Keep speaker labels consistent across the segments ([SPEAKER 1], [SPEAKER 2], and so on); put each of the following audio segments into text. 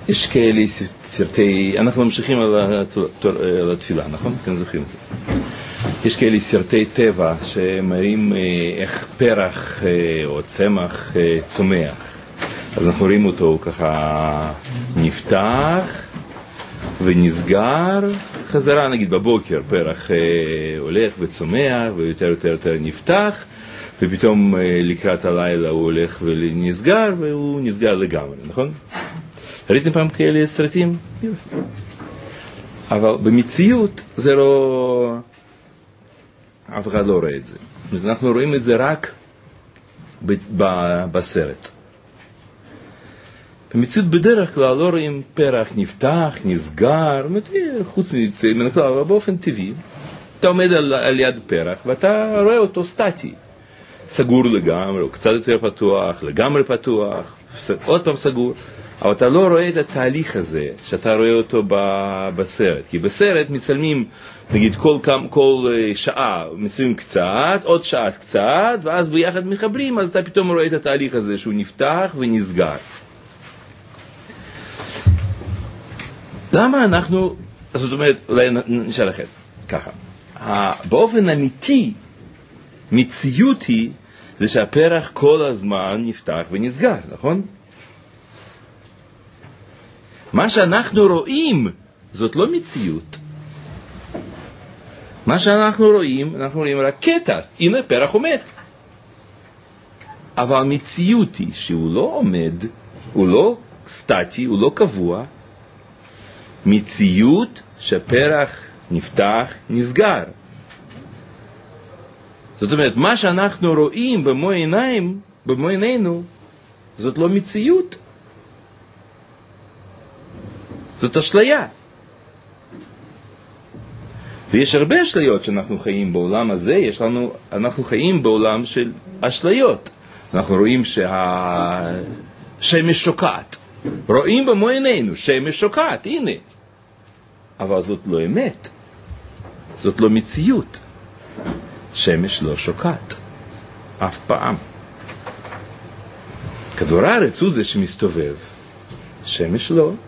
[SPEAKER 1] יש כאלה סרטי, אנחנו ממשיכים על התפילה, נכון? אתם זוכרים את זה. יש כאלה סרטי טבע שמראים איך פרח או צמח צומח. אז אנחנו רואים אותו ככה נפתח ונסגר, חזרה נגיד בבוקר פרח הולך וצומח ויותר יותר נפתח, ופתאום לקראת הלילה הוא הולך ונסגר והוא נסגר לגמרי, נכון? ראיתם פעם כאלה סרטים? אבל במציאות זה לא... אף אחד לא רואה את זה. אנחנו רואים את זה רק בסרט. במציאות בדרך כלל לא רואים פרח נפתח, נסגר, חוץ מן הכלל, אבל באופן טבעי. אתה עומד על יד פרח ואתה רואה אותו סטטי. סגור לגמרי, או קצת יותר פתוח, לגמרי פתוח, עוד פעם סגור. אבל אתה לא רואה את התהליך הזה שאתה רואה אותו בסרט. כי בסרט מצלמים, נגיד, כל שעה מצלמים קצת, עוד שעה קצת, ואז ביחד מחברים, אז אתה פתאום רואה את התהליך הזה שהוא נפתח ונסגר. למה אנחנו, זאת אומרת, אולי נשאל לכם, ככה, באופן אמיתי, מציאות היא, זה שהפרח כל הזמן נפתח ונסגר, נכון? מה שאנחנו רואים, זאת לא מציאות. מה שאנחנו רואים רק קטע. הנה פרח עומד. אבל המציאות היא שהוא לא עומד, הוא לא סטטי, הוא לא קבוע. מציאות שפרח נפתח, נסגר. זאת אומרת, מה שאנחנו רואים במו עינינו, זאת לא מציאות. זאת אשליה. ויש הרבה אשליות שאנחנו חיים בעולם הזה, אנחנו חיים בעולם של אשליות. אנחנו רואים שהשמש שוקעת. רואים במו עינינו, שמש שוקעת, הנה. אבל זאת לא אמת. זאת לא מציאות. שמש לא שוקעת. אף פעם. כדור הארץ הוא זה שמסתובב. שמש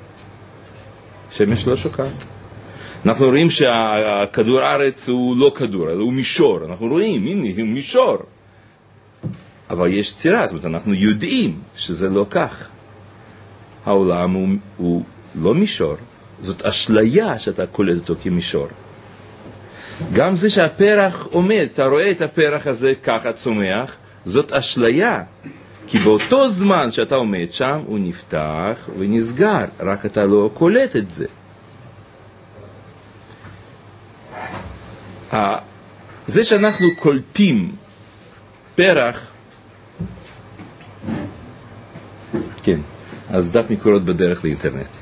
[SPEAKER 1] לא שוקעת. אנחנו רואים שהכדור הארץ הוא לא כדור, הוא מישור. אנחנו רואים, הנה, הוא מישור. אבל יש סתירה, זאת אומרת, אנחנו יודעים שזה לא כך. העולם הוא לא מישור. זאת אשליה שאתה קולט אותו כמישור. גם זה שהפרח עומד, אתה רואה את הפרח הזה ככה צומח, זאת אשליה. כי באותו זמן שאתה עומד שם, הוא נפתח ונסגר, רק אתה לא קולט את זה. זה שאנחנו קולטים פרח, כן, אז דף מקורות בדרך לאינטרנט.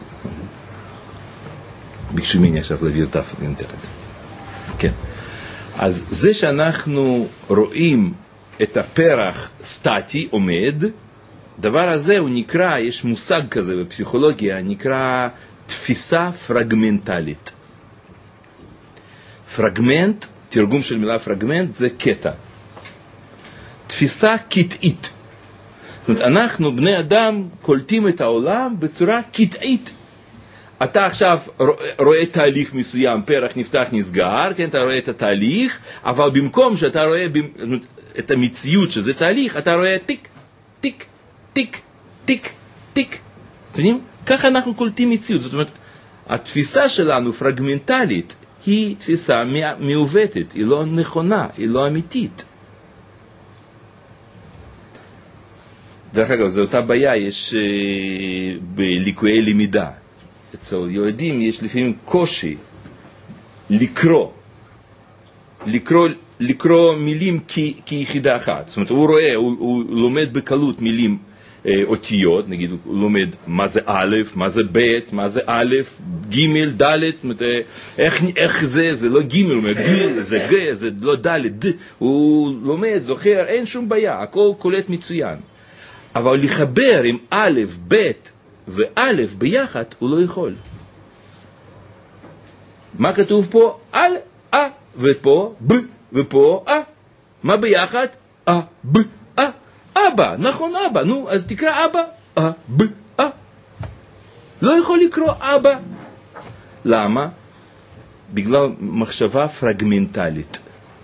[SPEAKER 1] ביקשו ממני עכשיו להביא דף לאינטרנט. כן. אז זה שאנחנו רואים את הפרח סטטי עומד, דבר הזה הוא נקרא, יש מושג כזה בפסיכולוגיה, נקרא תפיסה פרגמנטלית. פרגמנט, תרגום של מילה פרגמנט, זה קטע. תפיסה קטעית. זאת אומרת, אנחנו, בני אדם, קולטים את העולם בצורה קטעית. אתה עכשיו רואה תהליך מסוים, פרח נפתח נסגר, כן, אתה רואה את התהליך, אבל במקום שאתה רואה את המציאות שזה תהליך, אתה רואה טיק, טיק, טיק, טיק, טיק. אתם יודעים? ככה אנחנו קולטים מציאות. זאת אומרת, התפיסה שלנו פרגמנטלית היא תפיסה מעוותת, היא לא נכונה, היא לא אמיתית. דרך אגב, זו אותה בעיה יש בליקויי למידה. אצל ילדים יש לפעמים קושי לקרוא מילים כיחידה אחת. זאת אומרת, הוא רואה, הוא לומד בקלות מילים אותיות, נגיד הוא לומד מה זה א', מה זה ב', מה זה א', ג', ד', איך זה לא ג', זה ג', זה לא ד', הוא לומד, זוכר, אין שום בעיה, הכל קולט מצוין. אבל לחבר עם א', ב' וא' ביחד הוא לא יכול. מה כתוב פה? א', ופה ב', ופה מה ביחד? ב', אבא, נכון אבא, נו, אז תקרא אבא, ב', לא יכול לקרוא אבא. למה? בגלל מחשבה פרגמנטלית.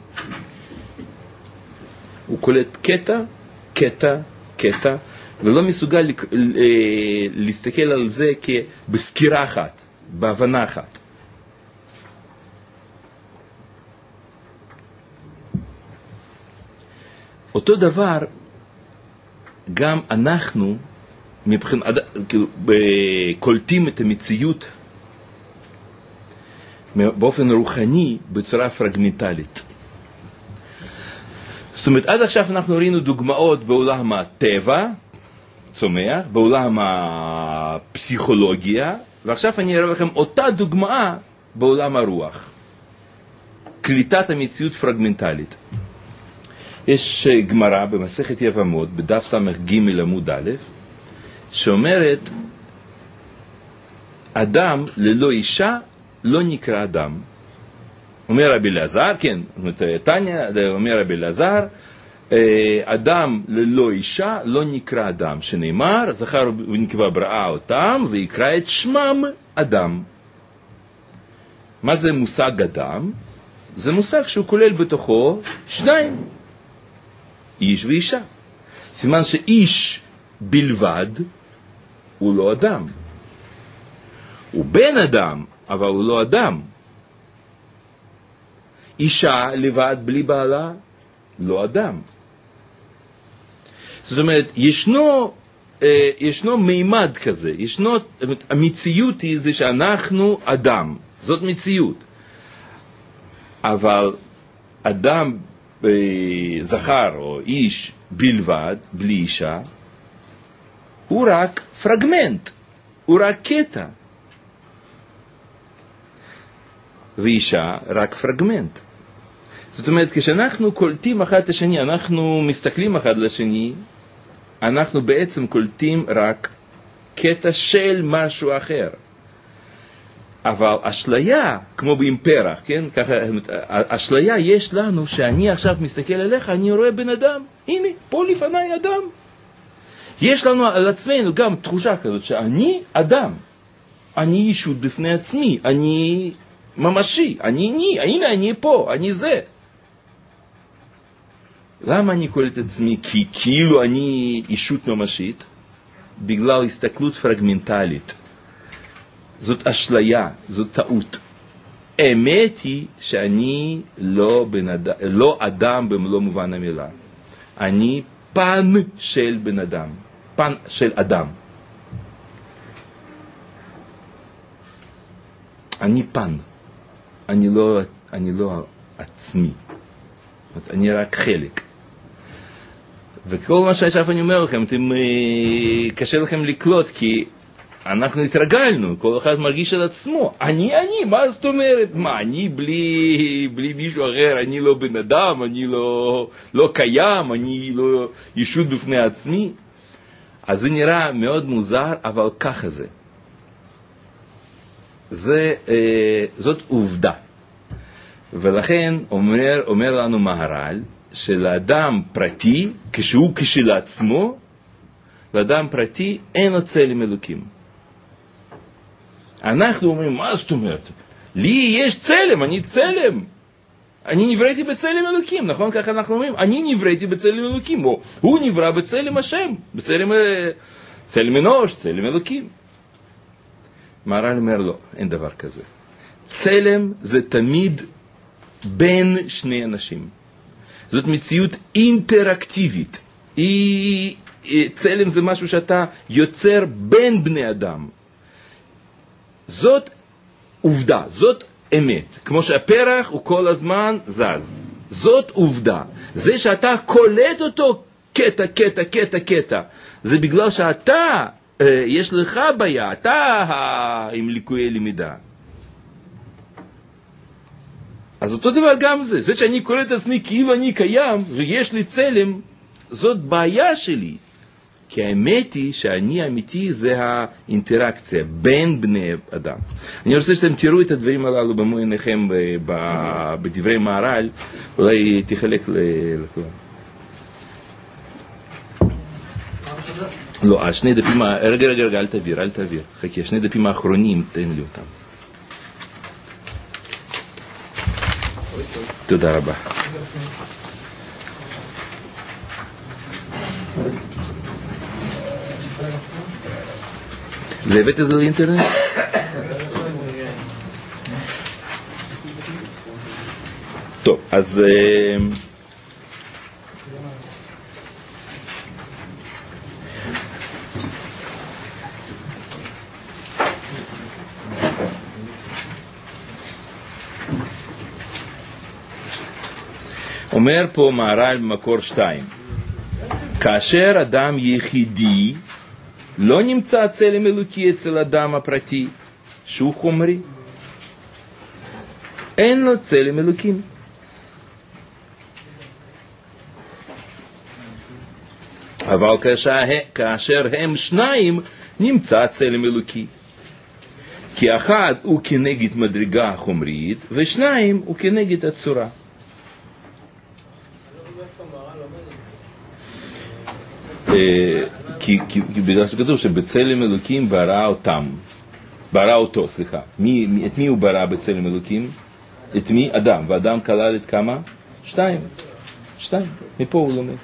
[SPEAKER 1] הוא קולט קטע, קטע, קטע, ולא מסוגל להסתכל על זה בסקירה אחת, בהבנה אחת. אותו דבר, גם אנחנו, קולטים את המציאות באופן רוחני בצורה פרגמנטלית. זאת אומרת, עד עכשיו אנחנו ראינו דוגמאות בעולם הטבע, צומח, בעולם הפסיכולוגיה, ועכשיו אני אראה לכם אותה דוגמה בעולם הרוח. קליטת המציאות פרגמנטלית. יש גמרא במסכת יבמות, בדף ס"ג עמוד א', שאומרת, אדם ללא אישה לא נקרא אדם. אומר רבי אלעזר, כן, תניא, אומר רבי אלעזר, אדם ללא אישה לא נקרא אדם, שנאמר, זכר ונקבה בראה אותם, ויקרא את שמם אדם. מה זה מושג אדם? זה מושג שהוא כולל בתוכו שניים, איש ואישה. סימן שאיש בלבד הוא לא אדם. הוא בן אדם, אבל הוא לא אדם. אישה לבד בלי בעלה, לא אדם. זאת אומרת, ישנו מימד כזה, המציאות היא זה שאנחנו אדם, זאת מציאות. אבל אדם זכר או איש בלבד, בלי אישה, הוא רק פרגמנט, הוא רק קטע. ואישה רק פרגמנט. זאת אומרת, כשאנחנו קולטים אחד את השני, אנחנו מסתכלים אחד לשני, אנחנו בעצם קולטים רק קטע של משהו אחר. אבל אשליה, כמו באימפרח, כן? ככה, אשליה יש לנו שאני עכשיו מסתכל עליך, אני רואה בן אדם. הנה, פה לפניי אדם. יש לנו על עצמנו גם תחושה כזאת שאני אדם. אני ישות בפני עצמי, אני ממשי, הנה אני פה, אני זה. למה אני קורא את עצמי? כי כאילו אני אישות ממשית, בגלל הסתכלות פרגמנטלית. זאת אשליה, זאת טעות. האמת היא שאני לא אדם במלוא מובן המילה. אני פן של בן אדם, פן של אדם. אני פן, אני לא עצמי, אני רק חלק. וכל מה שעכשיו אני אומר לכם, קשה לכם לקלוט, כי אנחנו התרגלנו, כל אחד מרגיש על עצמו. אני, מה זאת אומרת? מה, אני בלי מישהו אחר, אני לא בן אדם, אני לא קיים, אני לא ישות בפני עצמי. אז זה נראה מאוד מוזר, אבל ככה זה. זאת עובדה. ולכן אומר לנו מהר"ל, שלאדם פרטי, כשהוא כשלעצמו, לאדם פרטי אין לו צלם אלוקים. אנחנו אומרים, מה זאת אומרת? לי יש צלם, אני צלם. אני נבראתי בצלם אלוקים, נכון? ככה אנחנו אומרים, אני נבראתי בצלם אלוקים, או הוא נברא בצלם השם, צלם אנוש, צלם אלוקים. מהר"ל אומר לו, אין דבר כזה. צלם זה תמיד בין שני אנשים. זאת מציאות אינטראקטיבית. צלם זה משהו שאתה יוצר בין בני אדם. זאת עובדה, זאת אמת. כמו שהפרח הוא כל הזמן זז. זאת עובדה. זה שאתה קולט אותו קטע, קטע, קטע, קטע. זה בגלל שאתה, יש לך בעיה, אתה עם ליקויי למידה. אז אותו דבר גם זה. זה שאני קורא את עצמי כאילו אני קיים ויש לי צלם, זאת בעיה שלי. כי האמת היא שאני אמיתי זה האינטראקציה בין בני אדם. אני רוצה שאתם תראו את הדברים הללו במו עיניכם בדברי מהר"ל, אולי תחלק לכולם. לא, שני דפים, רגע, אל תעביר. חכה, שני דפים האחרונים, תן לי אותם. תודה רבה. זה הבאת את זה לאינטרנט? טוב, אז אומר פה מהר"ל במקור 2, כאשר אדם יחידי לא נמצא צלם אלוקי אצל אדם הפרטי שהוא חומרי, אין לו צלם אלוקים. אבל כאשר הם שניים נמצא צלם אלוקי, כי אחד הוא כנגד מדרגה חומרית ושניים הוא כנגד הצורה. כי בגלל שכתוב שבצלם אלוקים ברא אותו. את מי הוא ברא בצלם אלוקים? את מי? אדם. ואדם כלל את כמה? 2. מפה הוא לומד.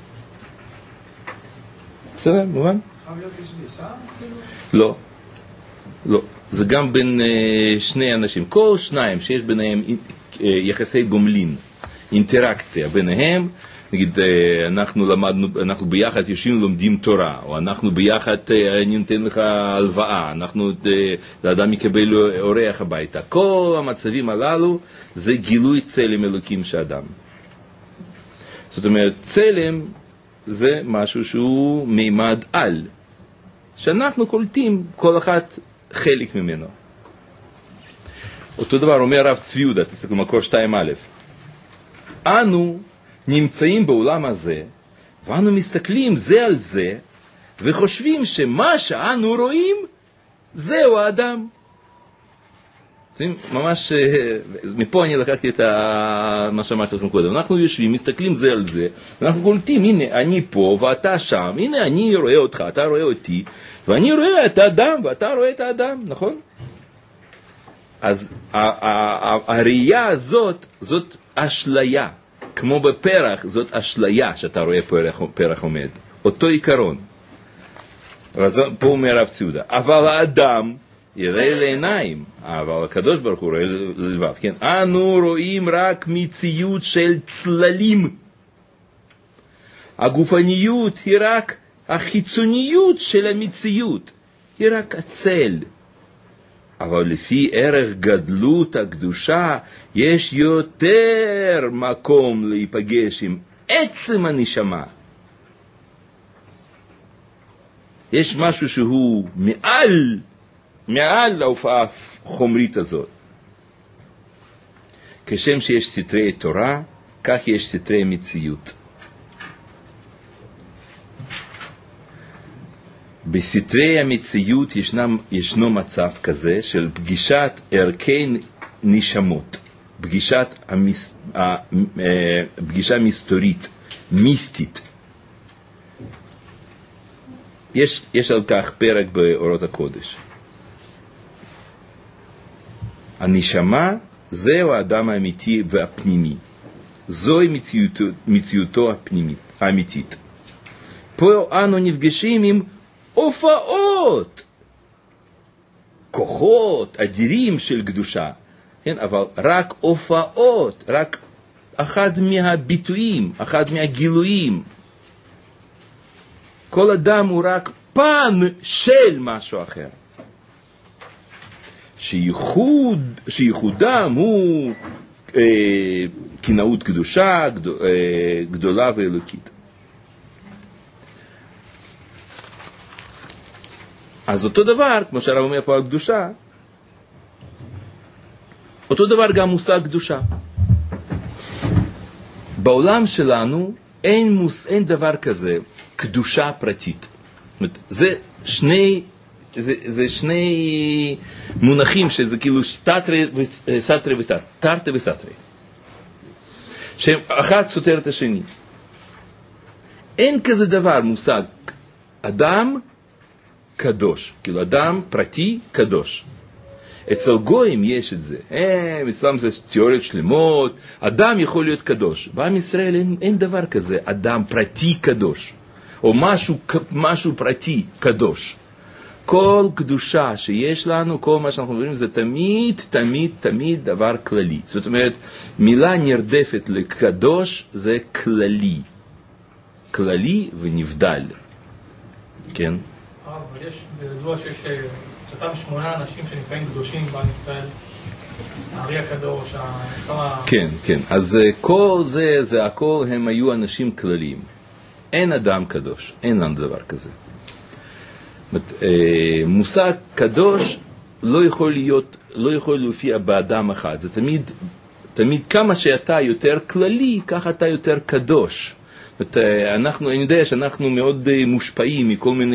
[SPEAKER 1] בסדר? מובן? לא. זה גם בין שני אנשים. כל שניים שיש ביניהם יחסי גומלין, אינטראקציה ביניהם. נגיד, אנחנו ביחד יושבים לומדים תורה, או אנחנו ביחד, אני נותן לך הלוואה, האדם יקבל אורח הביתה. כל המצבים הללו זה גילוי צלם אלוקים שאדם. זאת אומרת, צלם זה משהו שהוא מימד על, שאנחנו קולטים כל אחד חלק ממנו. אותו דבר אומר הרב צבי יהודה, תסתכלו מקור 2א. אנו נמצאים בעולם הזה, ואנו מסתכלים זה על זה, וחושבים שמה שאנו רואים, זהו האדם. ממש, מפה אני לקחתי את מה שאמרתי לכם קודם. אנחנו יושבים, מסתכלים זה על זה, ואנחנו קולטים, הנה אני פה ואתה שם, הנה אני רואה אותך, אתה רואה אותי, ואני רואה את האדם ואתה רואה את האדם, נכון? אז הראייה הזאת, זאת אשליה. כמו בפרח, זאת אשליה שאתה רואה פרח עומד. אותו עיקרון. פה אומר הרב צבי יהודה. אבל האדם יראה לעיניים, אבל הקדוש ברוך הוא רואה ללבב. כן? אנו רואים רק מציאות של צללים. הגופניות היא רק החיצוניות של המציאות. היא רק הצל. אבל לפי ערך גדלות הקדושה, יש יותר מקום להיפגש עם עצם הנשמה. יש משהו שהוא מעל להופעה החומרית הזאת. כשם שיש סתרי תורה, כך יש סתרי מציאות. בסתרי המציאות ישנו מצב כזה של פגישת ערכי נשמות, פגישה מסתורית, מיסטית. יש על כך פרק באורות הקודש. הנשמה זהו האדם האמיתי והפנימי. זוהי מציאותו האמיתית. פה אנו נפגשים עם הופעות, כוחות אדירים של קדושה, כן? אבל רק הופעות, רק אחד מהביטויים, אחד מהגילויים. כל אדם הוא רק פן של משהו אחר. שייחודם הוא קנאות קדושה גדולה ואלוקית. אז אותו דבר, כמו שהרב אומר פה על קדושה, אותו דבר גם מושג קדושה. בעולם שלנו אין דבר כזה, קדושה פרטית. זה שני מונחים שזה כאילו סתרי ותרתי, תרתי וסתרי. שהם אחד סותר את השני. אין כזה דבר מושג אדם קדוש, כאילו אדם פרטי קדוש. אצל גויים יש את זה, אצלם זה תיאוריות שלמות, אדם יכול להיות קדוש. בעם ישראל אין דבר כזה, אדם פרטי קדוש, או משהו פרטי קדוש. כל קדושה שיש לנו, כל מה שאנחנו מדברים, זה תמיד דבר כללי. זאת אומרת, מילה נרדפת לקדוש זה כללי ונבדל. כן?
[SPEAKER 2] אבל יש בידוע שיש אותם 8 אנשים שנקראים קדושים בעם ישראל, הארי הקדוש,
[SPEAKER 1] כן. אז כל זה הכל הם היו אנשים כלליים. אין אדם קדוש, אין לנו דבר כזה. מושג קדוש לא יכול להופיע באדם אחד. זה תמיד כמה שאתה יותר כללי, ככה אתה יותר קדוש. אני יודע שאנחנו מאוד מושפעים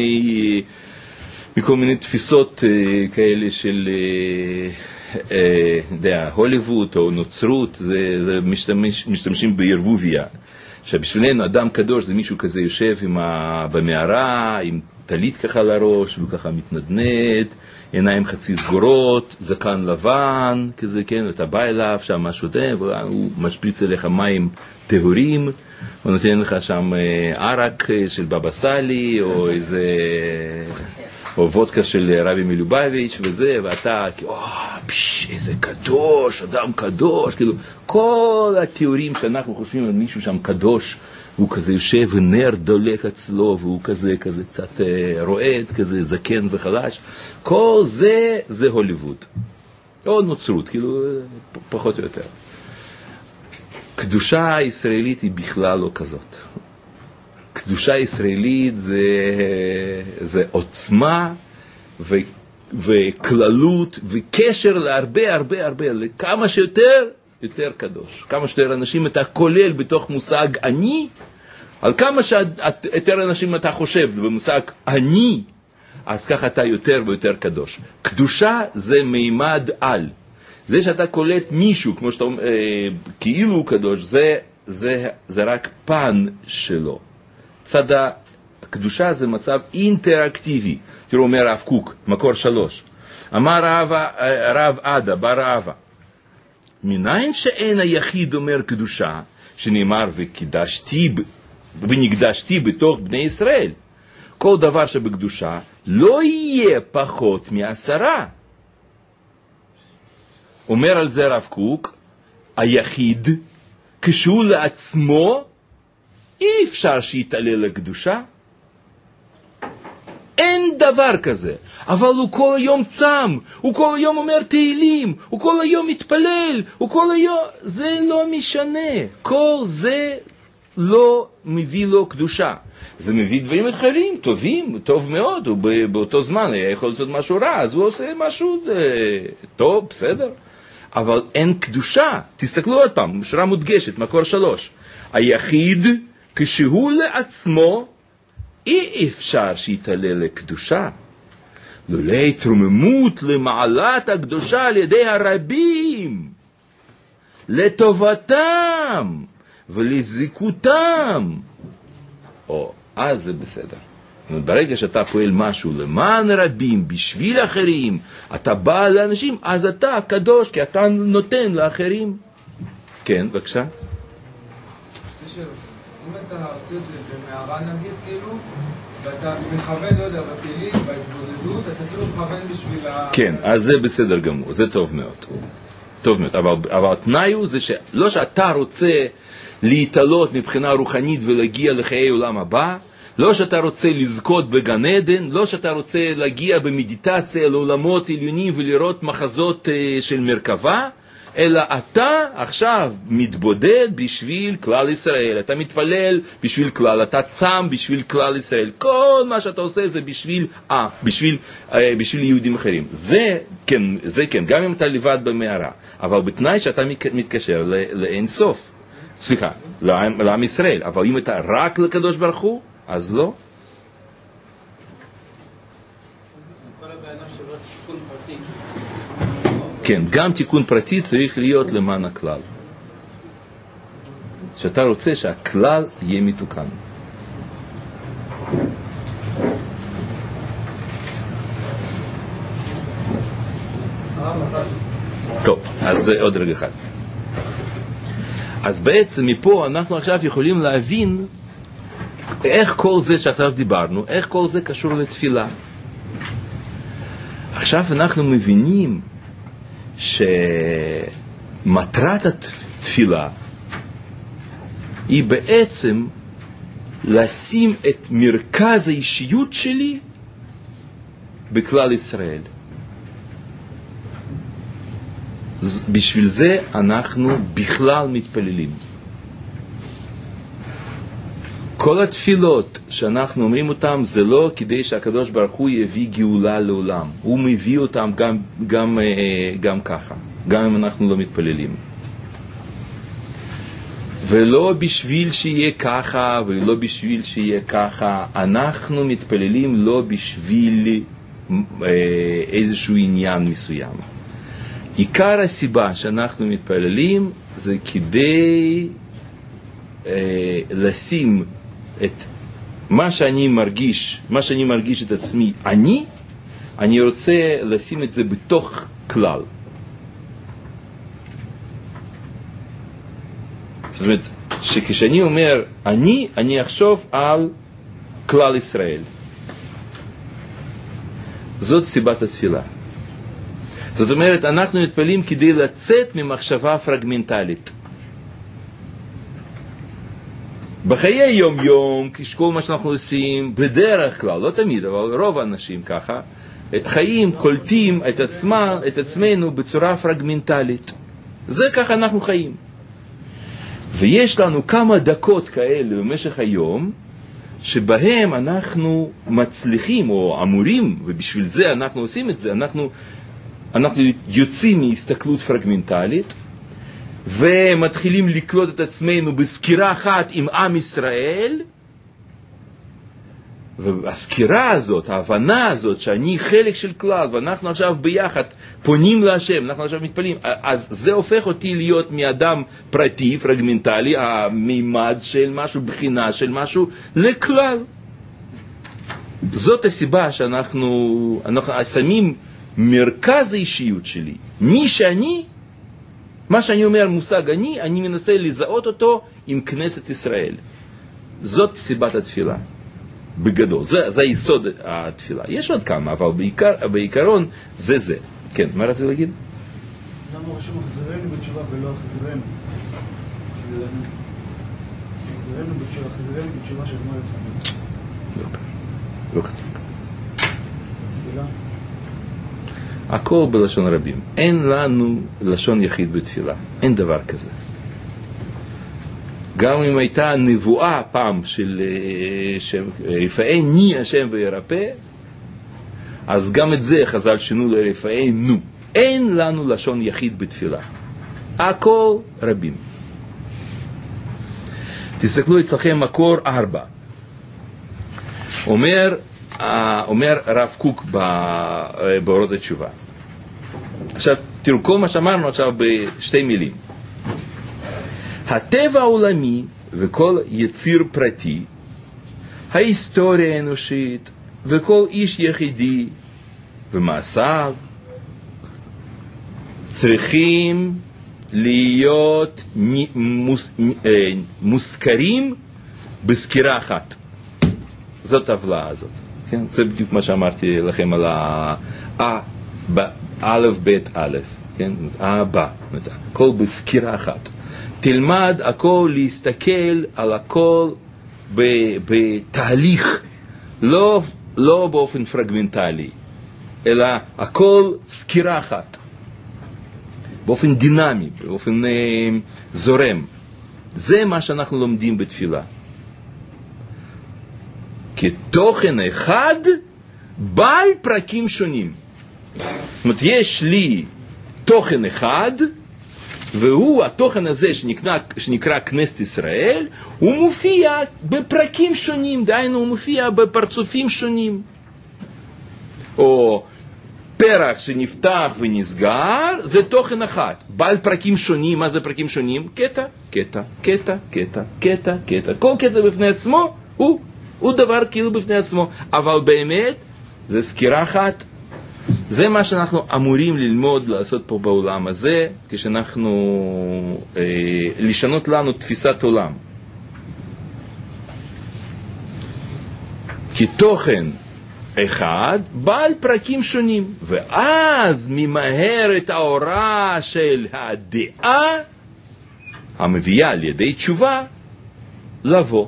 [SPEAKER 1] מכל מיני תפיסות כאלה של הוליווד או נוצרות, זה משתמשים בערבוביה, שבשבילנו אדם קדוש זה מישהו כזה יושב במערה, עם טלית ככה לראש, והוא ככה מתנדנד, עיניים חצי סגורות, זקן לבן, כזה, כן, ואתה בא אליו, שם משהו שותה, והוא משפריץ אליך מים טהורים, הוא נותן לך שם ערק של בבא סאלי, או וודקה של רבי מלובביץ' וזה, ואתה, איזה קדוש, אדם קדוש, כאילו, כל התיאורים שאנחנו חושבים על מישהו שם קדוש, הוא כזה יושב ונר דולק אצלו, והוא כזה קצת רועד, כזה זקן וחלש, כל זה הוליווד. או נוצרות, כאילו, פחות או יותר. קדושה הישראלית היא בכלל לא כזאת. קדושה ישראלית זה עוצמה וכללות וקשר להרבה, לכמה שיותר קדוש. כמה שיותר אנשים אתה כולל בתוך מושג אני, על כמה שיותר אנשים אתה חושב, זה במושג אני, אז ככה אתה יותר ויותר קדוש. קדושה זה מימד על. זה שאתה קולט מישהו, כמו שאתה אומר, כאילו הוא קדוש, זה רק פן שלו. צד הקדושה זה מצב אינטראקטיבי. תראו, אומר רב קוק, מקור 3. אמר רב עדה, בר רבא, מניין שאין היחיד אומר קדושה, שנאמר ונקדשתי בתוך בני ישראל. כל דבר שבקדושה לא יהיה פחות מ10. אומר על זה רב קוק, היחיד, כשהוא לעצמו, אי אפשר שיתעלה לקדושה. אין דבר כזה. אבל הוא כל היום צם, הוא כל היום אומר תהילים, הוא כל היום מתפלל, הוא כל היום... זה לא משנה. כל זה לא מביא לו קדושה. זה מביא דברים אחרים, טובים, טוב מאוד. הוא באותו זמן היה יכול לעשות משהו רע, אז הוא עושה משהו טוב, בסדר. אבל אין קדושה. תסתכלו עוד פעם, שורה מודגשת, מקור 3. היחיד, כשהוא לעצמו, אי אפשר שיתעלה לקדושה. לולא התרוממות למעלת הקדושה על ידי הרבים, לטובתם ולזכותם. אז זה בסדר. ברגע שאתה פועל משהו למען רבים, בשביל אחרים, אתה בא לאנשים, אז אתה קדוש, כי אתה נותן לאחרים. כן, בבקשה.
[SPEAKER 3] אם אתה עושה את זה במערה נגיד, כאילו, ואתה מכוון, לא יודע, בתהילים, בהתבודדות, אתה כאילו מכוון בשביל
[SPEAKER 1] כן, אז זה בסדר גמור, זה טוב מאוד. טוב מאוד, אבל התנאי הוא זה שלא שאתה רוצה להתעלות מבחינה רוחנית ולהגיע לחיי עולם הבא, לא שאתה רוצה לזכות בגן עדן, לא שאתה רוצה להגיע במדיטציה לעולמות עליונים ולראות מחזות של מרכבה, אלא אתה עכשיו מתבודד בשביל כלל ישראל, אתה מתפלל בשביל כלל, אתה צם בשביל כלל ישראל, כל מה שאתה עושה זה בשביל יהודים אחרים. זה כן, גם אם אתה לבד במערה, אבל בתנאי שאתה מתקשר לאין סוף, סליחה, לעם ישראל, אבל אם אתה רק לקדוש ברוך הוא, אז לא. כן, גם תיקון פרטי צריך להיות למען הכלל. שאתה רוצה שהכלל יהיה מתוקן. אז זה עוד רגע אחד. אז בעצם מפה אנחנו עכשיו יכולים להבין איך כל זה שעכשיו דיברנו, איך כל זה קשור לתפילה. עכשיו אנחנו מבינים שמטרת התפילה היא בעצם לשים את מרכז האישיות שלי בכלל ישראל. בשביל זה אנחנו בכלל מתפללים. כל התפילות שאנחנו אומרים אותם זה לא כדי שהקדוש ברוך הוא יביא גאולה לעולם. הוא מביא אותם גם ככה, גם אם אנחנו לא מתפללים. ולא בשביל שיהיה ככה ולא בשביל שיהיה ככה. אנחנו מתפללים לא בשביל איזשהו עניין מסוים. עיקר הסיבה שאנחנו מתפללים זה כדי לשים את מה שאני מרגיש את עצמי, אני רוצה לשים את זה בתוך כלל. זאת אומרת, שכשאני אומר אני אחשוב על כלל ישראל. זאת סיבת התפילה. זאת אומרת, אנחנו מתפללים כדי לצאת ממחשבה פרגמנטלית. בחיי יום-יום, כשכל מה שאנחנו עושים, בדרך כלל, לא תמיד, אבל רוב האנשים ככה, חיים, קולטים את עצמנו בצורה פרגמנטלית. זה ככה אנחנו חיים. ויש לנו כמה דקות כאלה במשך היום, שבהם אנחנו מצליחים או אמורים, ובשביל זה אנחנו עושים את זה, אנחנו יוצאים מהסתכלות פרגמנטלית, ומתחילים לקלוט את עצמנו בסקירה אחת עם עם ישראל, והסקירה הזאת, ההבנה הזאת שאני חלק של כלל, ואנחנו עכשיו ביחד פונים להשם, אנחנו עכשיו מתפללים, אז זה הופך אותי להיות מאדם פרטי, פרגמנטלי, המימד של משהו, בחינה של משהו, לכלל. זאת הסיבה שאנחנו שמים מרכז האישיות שלי. מי שאני, מה שאני אומר מושג אני מנסה לזהות אותו עם כנסת ישראל. זאת סיבת התפילה. בגדול, זה היסוד התפילה. יש עוד כמה, אבל בעיקרון זה. כן, מה רציתי להגיד?
[SPEAKER 4] למה הוא רשום החזרנו בתשובה ולא החזרנו? החזרנו בתשובה של גמר לפעמים.
[SPEAKER 1] לא כתוב. הכל בלשון רבים. אין לנו לשון יחיד בתפילה. אין דבר כזה. גם אם הייתה נבואה פעם של יפאני השם וירפא, אז גם את זה חז"ל שינו ליפאנו. אין לנו לשון יחיד בתפילה. הכל רבים. תסתכלו אצלכם מקור 4. אומר רב קוק באורות התשובה. עכשיו, תראו כל מה שאמרנו עכשיו בשתי מילים. הטבע העולמי וכל יציר פרטי, ההיסטוריה האנושית וכל איש יחידי ומעשיו צריכים להיות מוזכרים בסקירה אחת. זאת הטבלה הזאת. כן? זה בדיוק מה שאמרתי לכם על א' ב' א', כן? הבא. הכל בסקירה אחת. תלמד הכל להסתכל על הכל בתהליך, לא באופן פרגמנטלי, אלא הכל סקירה אחת, באופן דינמי, באופן זורם. זה מה שאנחנו לומדים בתפילה. כתוכן אחד בעל פרקים שונים. זאת אומרת, יש לי תוכן אחד, והוא, התוכן הזה שנקרא כנסת ישראל, הוא מופיע בפרקים שונים, דהיינו הוא מופיע בפרצופים שונים. או פרח שנפתח ונסגר, זה תוכן אחד. בעל פרקים שונים, מה זה פרקים שונים? קטע, קטע, קטע, קטע, קטע, קטע. כל קטע בפני עצמו הוא דבר כאילו בפני עצמו. אבל באמת, זה סקירה אחת. זה מה שאנחנו אמורים ללמוד לעשות פה בעולם הזה, כשאנחנו לשנות לנו תפיסת עולם. כי תוכן אחד בעל פרקים שונים, ואז ממהר את האורה של הדעה המביאה על ידי תשובה לבוא.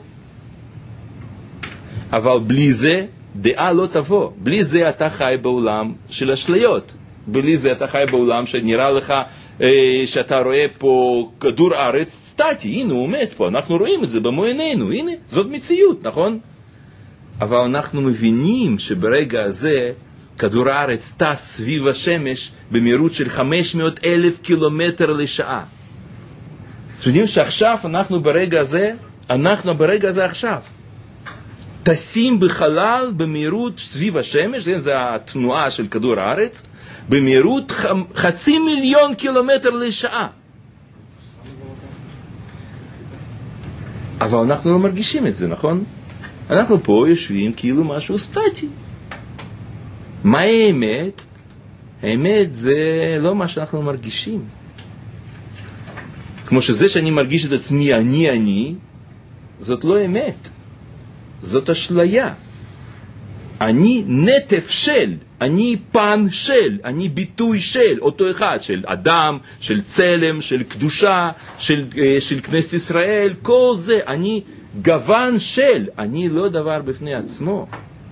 [SPEAKER 1] אבל בלי זה דעה לא תבוא. בלי זה אתה חי בעולם של אשליות. בלי זה אתה חי בעולם שנראה לך שאתה רואה פה כדור הארץ סטטי. הנה הוא עומד פה, אנחנו רואים את זה במו עינינו. הנה, זאת מציאות, נכון? אבל אנחנו מבינים שברגע הזה כדור הארץ טס סביב השמש במהירות של 500,000 קילומטר לשעה. יודעים שעכשיו אנחנו ברגע הזה עכשיו טסים בחלל במהירות סביב השמש, זה התנועה של כדור הארץ, במהירות 500,000 קילומטר לשעה. אבל אנחנו לא מרגישים את זה, נכון? אנחנו פה יושבים כאילו משהו סטטי. מה האמת? האמת זה לא מה שאנחנו מרגישים. כמו שזה שאני מרגיש את עצמי אני, זאת לא אמת. זאת אשליה. אני נטף של, אני פן של, אני ביטוי של, אותו אחד, של אדם, של צלם, של קדושה, של כנסת ישראל, כל זה, אני גוון של, אני לא דבר בפני עצמו.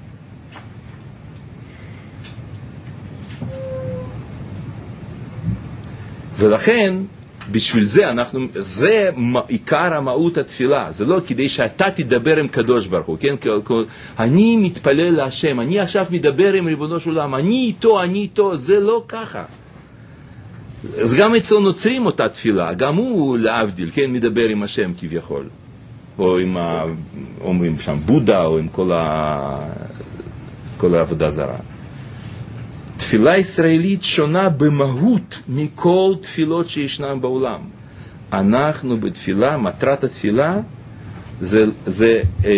[SPEAKER 1] ולכן, בשביל זה זה עיקר המהות התפילה. זה לא כדי שאתה תדבר עם קדוש ברוך הוא, כן? אני מתפלל להשם, אני עכשיו מדבר עם ריבונו של עולם, אני איתו, זה לא ככה. אז גם אצל נוצרים אותה תפילה, גם הוא להבדיל, כן? מדבר עם השם כביכול. או עם אומרים שם בודה, או עם כל העבודה זרה. תפילה ישראלית שונה במהות מכל תפילות שישנן בעולם. אנחנו בתפילה, מטרת התפילה זה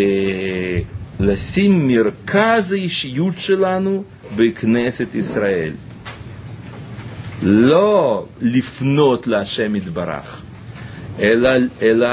[SPEAKER 1] לשים מרכז האישיות שלנו בכנסת ישראל. לא לפנות להשם יתברך, אלא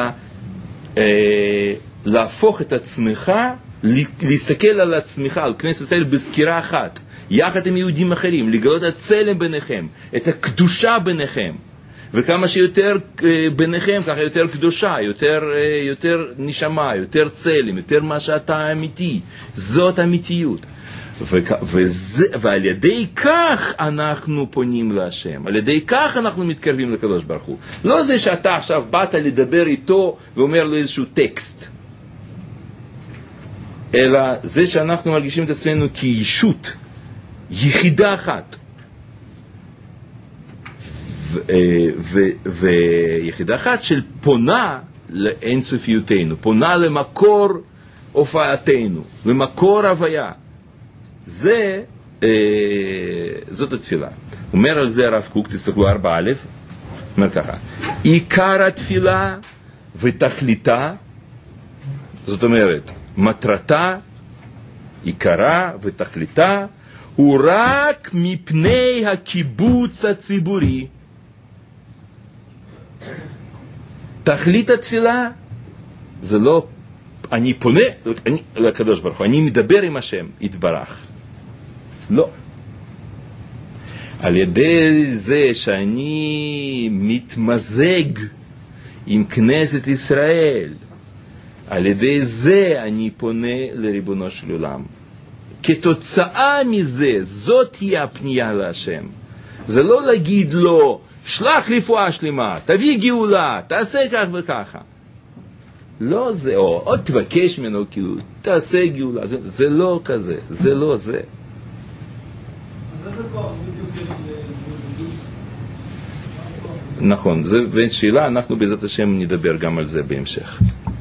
[SPEAKER 1] להפוך את עצמך, להסתכל על עצמך, על כנסת ישראל בסקירה אחת, יחד עם יהודים אחרים, לגלות את הצלם ביניכם, את הקדושה ביניכם, וכמה שיותר ביניכם, ככה יותר קדושה, יותר נשמה, יותר צלם, יותר מה שאתה אמיתי. זאת אמיתיות. ועל ידי כך אנחנו פונים להשם, על ידי כך אנחנו מתקרבים לקדוש ברוך הוא. לא זה שאתה עכשיו באת לדבר איתו ואומר לו איזשהו טקסט, אלא זה שאנחנו מרגישים את עצמנו כישות, יחידה אחת. ויחידה אחת של פונה לאינסופיותנו, פונה למקור הופעתנו, למקור הוויה. זאת התפילה. אומר על זה הרב קוק, תסתכלו 4א, אומר ככה, עיקר התפילה ותכליתה, זאת אומרת, מטרתה, עיקרה ותכליתה, הוא רק מפני הקיבוץ הציבורי. תכלית התפילה זה לא אני פונה לקדוש ברוך הוא, אני מדבר עם השם יתברך. לא. על ידי זה שאני מתמזג עם כנסת ישראל, על ידי זה אני פונה לריבונו של עולם. כתוצאה מזה, זאת היא הפנייה להשם. זה לא להגיד לו, שלח רפואה שלמה, תביא גאולה, תעשה כך וככה. לא זה, או תבקש ממנו כאילו, תעשה גאולה. זה לא כזה, זה לא זה.
[SPEAKER 4] אז איזה כוח בדיוק יש להתמודדות?
[SPEAKER 1] נכון, זה בין שאלה, אנחנו בעזרת השם נדבר גם על זה בהמשך.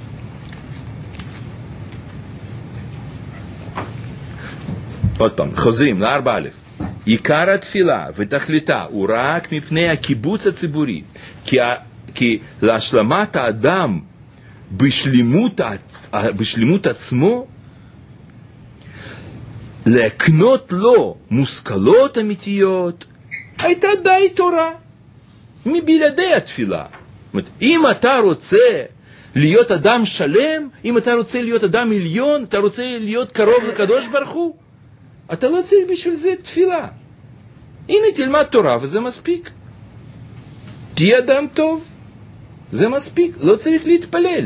[SPEAKER 1] עוד פעם, חוזרים ל4א. עיקר התפילה ותכליתה הוא רק מפני הקיבוץ הציבורי, כי להשלמת האדם בשלמות עצמו להקנות לו מושכלות אמיתיות, הייתה די תורה, מבלעדי התפילה. זאת אומרת, אם אתה רוצה להיות אדם שלם, אם אתה רוצה להיות אדם עליון, אתה רוצה להיות קרוב לקדוש ברוך הוא, אתה לא צריך בשביל זה תפילה. הנה תלמד תורה וזה מספיק. תהיה אדם טוב, זה מספיק, לא צריך להתפלל.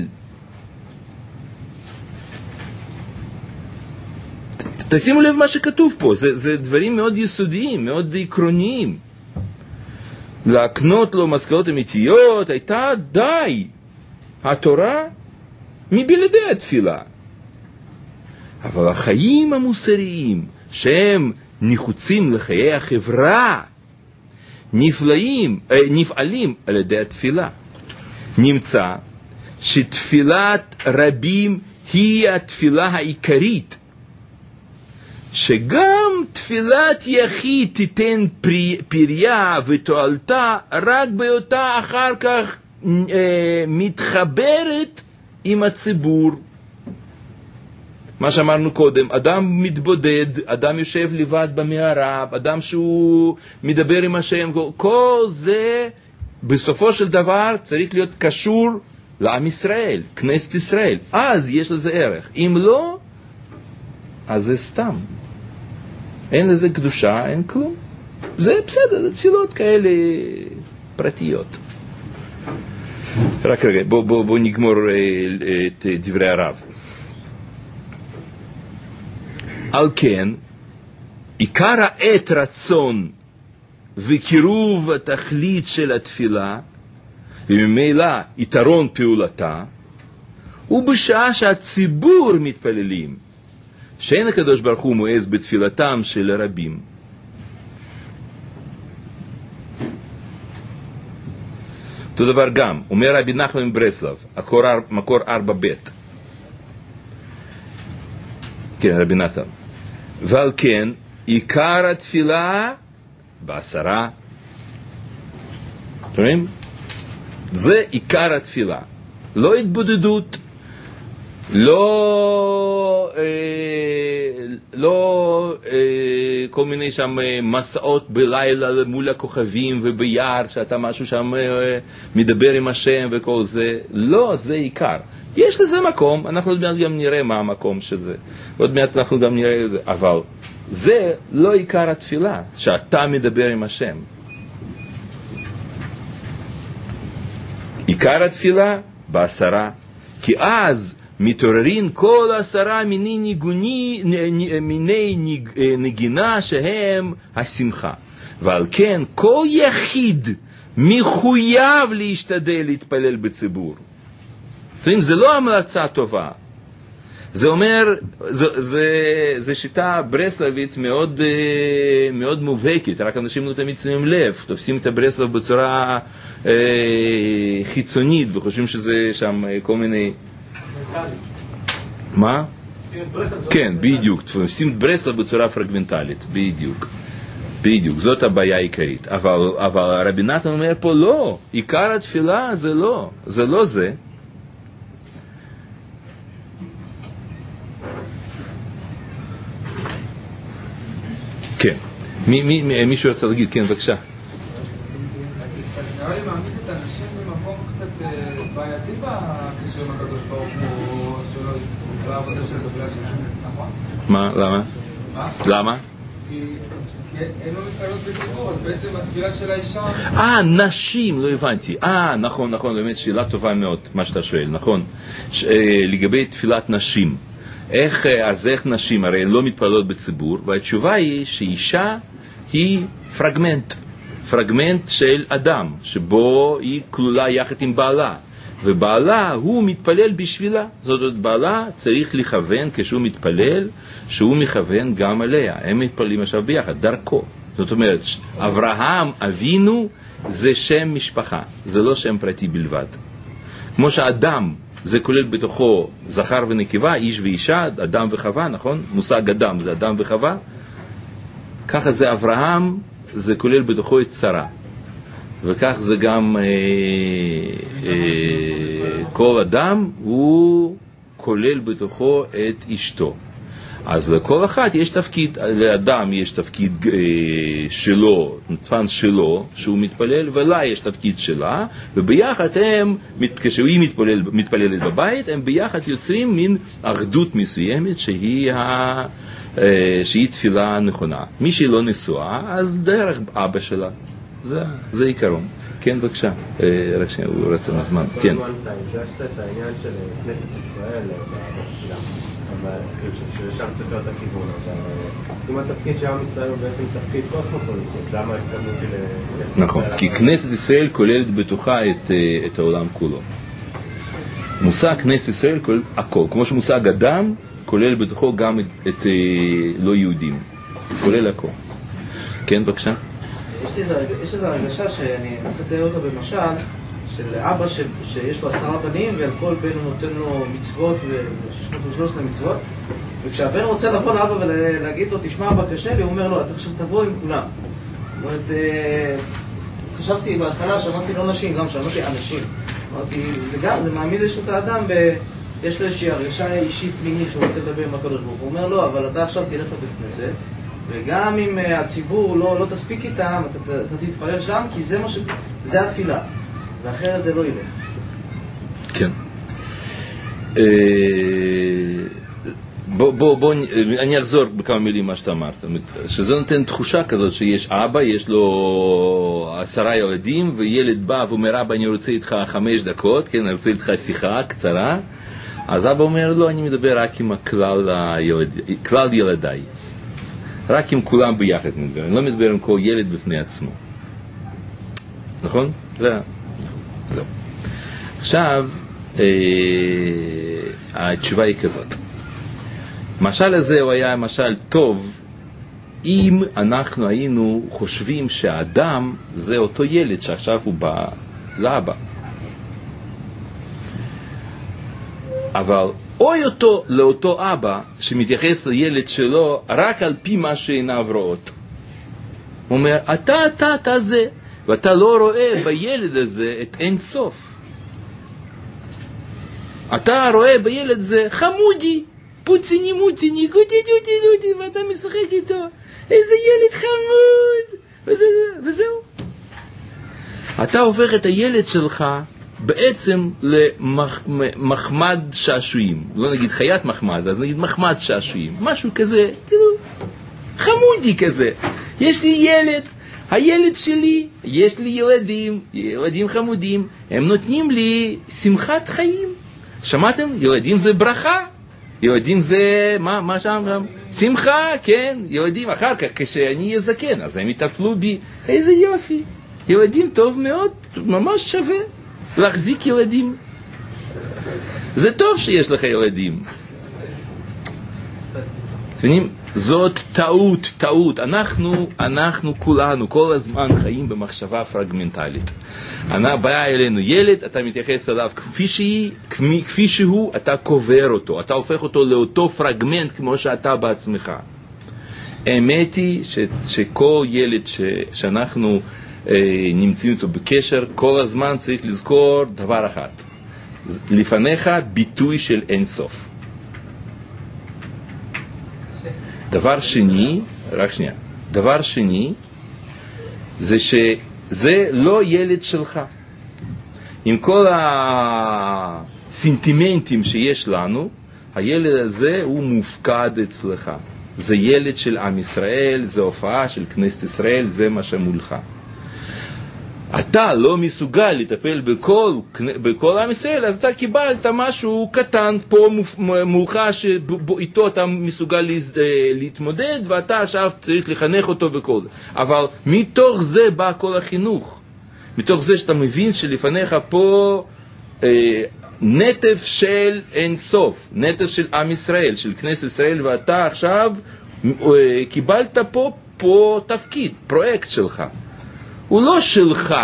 [SPEAKER 1] תשימו לב מה שכתוב פה, זה דברים מאוד יסודיים, מאוד עקרוניים. להקנות לו משכלות אמיתיות, הייתה די התורה מבלעדי התפילה. אבל החיים המוסריים שהם נחוצים לחיי החברה נפעלים על ידי התפילה. נמצא שתפילת רבים היא התפילה העיקרית, שגם תפילת יחיד תיתן פריה ותועלתה רק בהיותה אחר כך מתחברת עם הציבור. מה שאמרנו קודם, אדם מתבודד, אדם יושב לבד במערה, אדם שהוא מדבר עם השם, כל זה בסופו של דבר צריך להיות קשור לעם ישראל, כנסת ישראל. אז יש לזה ערך. אם לא, אז זה סתם. אין לזה קדושה, אין כלום. זה בסדר, תפילות כאלה פרטיות. רק רגע, בוא נגמור את דברי הרב. על כן, עיקר העת רצון וקירוב התכלית של התפילה, וממילא יתרון פעולתה, הוא בשעה שהציבור מתפללים, שאין הקדוש ברוך הוא מואס בתפילתם של רבים. אותו דבר גם, אומר רבי נחמן מברסלב, מקור 4ב. כן, רבי נתן. ועל כן, עיקר התפילה בעשרה. רואים? זה עיקר התפילה. לא התבודדות, לא כל מיני שם מסעות בלילה מול הכוכבים וביער, שאתה משהו שם מדבר עם השם וכל זה. לא, זה עיקר. יש לזה מקום, אנחנו עוד מעט גם נראה מה המקום של זה. עוד מעט אנחנו גם נראה את זה. אבל זה לא עיקר התפילה, שאתה מדבר עם השם. עיקר התפילה בעשרה. כי אז מתעוררים כל 10 מיני נגינה שהם השמחה. ועל כן כל יחיד מחויב להשתדל להתפלל בציבור. זה לא המלצה טובה. זה אומר, זה שיטה ברסלבית מאוד, מאוד מובהקת, רק אנשים לא תמיד שמים לב, תופסים את הברסלב בצורה חיצונית, וחושבים שזה שם כל מיני... מה? כן, בדיוק, תופסים את ברסלב בצורה פרגמנטלית, בדיוק, זאת הבעיה העיקרית. אבל רבי נתן אומר פה לא, עיקר התפילה זה לא זה. כן. מישהו רוצה להגיד? כן, בבקשה.
[SPEAKER 3] נראה לי מעמיד את האנשים במקום קצת בעייתי בקשר עם הקדוש ברוך הוא שלו, בעבודה של התפילה שלהם, נכון?
[SPEAKER 1] מה? למה? למה?
[SPEAKER 3] כי הן לא מתפללות בציבור, אז בעצם התפילה של האישה...
[SPEAKER 1] נשים, לא הבנתי. נכון, באמת שאלה טובה מאוד, מה שאתה שואל, נכון. לגבי תפילת נשים. איך נשים הרי לא מתפללות בציבור, והתשובה היא שאישה היא פרגמנט של אדם, שבו היא כלולה יחד עם בעלה, ובעלה הוא מתפלל בשבילה. זאת אומרת, בעלה צריך לכוון כשהוא מתפלל, שהוא מכוון גם עליה. הם מתפללים עכשיו ביחד, דרכו. זאת אומרת, אברהם אבינו זה שם משפחה, זה לא שם פרטי בלבד. כמו שאדם זה כולל בתוכו זכר ונקבה, איש ואישה, אדם וחווה, נכון? מושג אדם זה אדם וחווה. ככה זה אברהם, זה כולל בתוכו את שרה. וכך זה גם כל אדם, הוא כולל בתוכו את אשתו. אז לכל אחת יש תפקיד, לאדם יש תפקיד שלו, נתפן שלו, שהוא מתפלל, ולה יש תפקיד שלה, וביחד הם, כשהיא מתפללת בבית, הם ביחד יוצרים מין אחדות מסוימת שהיא תפילה נכונה. מי שהיא לא נשואה, אז דרך אבא שלה. זה עיקרון. כן, בבקשה. רק שהוא רצה מזמן. כן.
[SPEAKER 5] הגשת את העניין של כנסת ישראל בתפילה, אבל ששם צריך להיות הכיוון, אבל אם התפקיד של עם ישראל הוא בעצם תפקיד קוסמופוליטי, למה ההתקדמות של כנסת ישראל?
[SPEAKER 1] נכון, כי כנסת ישראל כוללת בתוכה את העולם כולו. מושג כנסת ישראל כולל הכל, כמו שמושג אדם כולל בתוכו גם את לא יהודים, כולל הכל. כן, בבקשה.
[SPEAKER 6] יש איזו הרגשה שאני מנסה לתאר אותה במשל של אבא שיש לו 10 בנים ועל כל בן הוא נותן לו מצוות ו-613 מצוות, וכשהבן רוצה לבוא לאבא ולהגיד לו תשמע אבא קשה לי, הוא אומר לו אתה עכשיו תבוא עם כולם. זאת אומרת, חשבתי בהתחלה שמעתי לא נשים, גם שמעתי אנשים. אמרתי, זה מעמיד את האדם יש לו איזושהי הרגשה אישית פנימית שהוא רוצה לדבר עם הקדוש ברוך הוא. הוא אומר לו אבל אתה עכשיו תלך לבית כנסת, וגם אם הציבור לא תספיק איתם, אתה תתפלל שם, כי זה התפילה, ואחרת זה לא ילך.
[SPEAKER 1] כן. אני אחזור בכמה מילים מה שאתה אמרת, שזה נותן תחושה כזאת שיש אבא, יש לו 10 ילדים, וילד בא ואומר אבא אני רוצה איתך 5 דקות, כן, אני רוצה איתך שיחה קצרה, אז אבא אומר לא, אני מדבר רק עם כלל ילדיי. רק עם כולם ביחד מדבר, אני לא מדבר עם כל ילד בפני עצמו. נכון? זהו. עכשיו, התשובה היא כזאת. המשל הזה הוא היה משל טוב, אם אנחנו היינו חושבים שהאדם זה אותו ילד שעכשיו הוא בא לאבא. אבל אוי אותו לאותו אבא שמתייחס לילד שלו רק על פי מה שעיניו רואות. הוא אומר, אתה זה, ואתה לא רואה בילד הזה את אין סוף. אתה רואה בילד זה חמודי, פוציני מוציני, גודי דודי דודי, ואתה משחק איתו. איזה ילד חמוד, וזהו. אתה הופך את הילד שלך בעצם למחמד שעשועים. לא נגיד חיית מחמד, אז נגיד מחמד שעשועים. משהו כזה, כאילו, חמודי כזה. יש לי ילד, הילד שלי, יש לי ילדים חמודים, הם נותנים לי שמחת חיים. שמעתם? ילדים זה ברכה. ילדים זה, מה שם? שמחה, כן. ילדים, אחר כך, כשאני אהיה זקן, אז הם יטפלו בי. איזה יופי. ילדים טוב מאוד, ממש שווה. להחזיק ילדים. זה טוב שיש לך ילדים. אתם זאת טעות. אנחנו כולנו כל הזמן חיים במחשבה פרגמנטלית. בא אלינו ילד, אתה מתייחס אליו כפי שהוא, אתה קובר אותו, אתה הופך אותו לאותו פרגמנט כמו שאתה בעצמך. האמת היא שכל ילד שאנחנו נמצאים איתו בקשר, כל הזמן צריך לזכור דבר אחד. לפניך ביטוי של אין סוף. דבר שני, זה שזה לא ילד שלך. עם כל הסנטימנטים שיש לנו, הילד הזה הוא מופקד אצלך. זה ילד של עם ישראל, זה הופעה של כנסת ישראל, זה מה שמולך. אתה לא מסוגל לטפל בכל עם ישראל, אז אתה קיבלת משהו קטן פה מולך שאיתו אתה מסוגל להתמודד, ואתה עכשיו צריך לחנך אותו וכל זה. אבל מתוך זה בא כל החינוך. מתוך זה שאתה מבין שלפניך פה נטף של אין סוף, נטף של עם ישראל, של כנסת ישראל, ואתה עכשיו קיבלת פה תפקיד, פרויקט שלך. הוא לא שלך,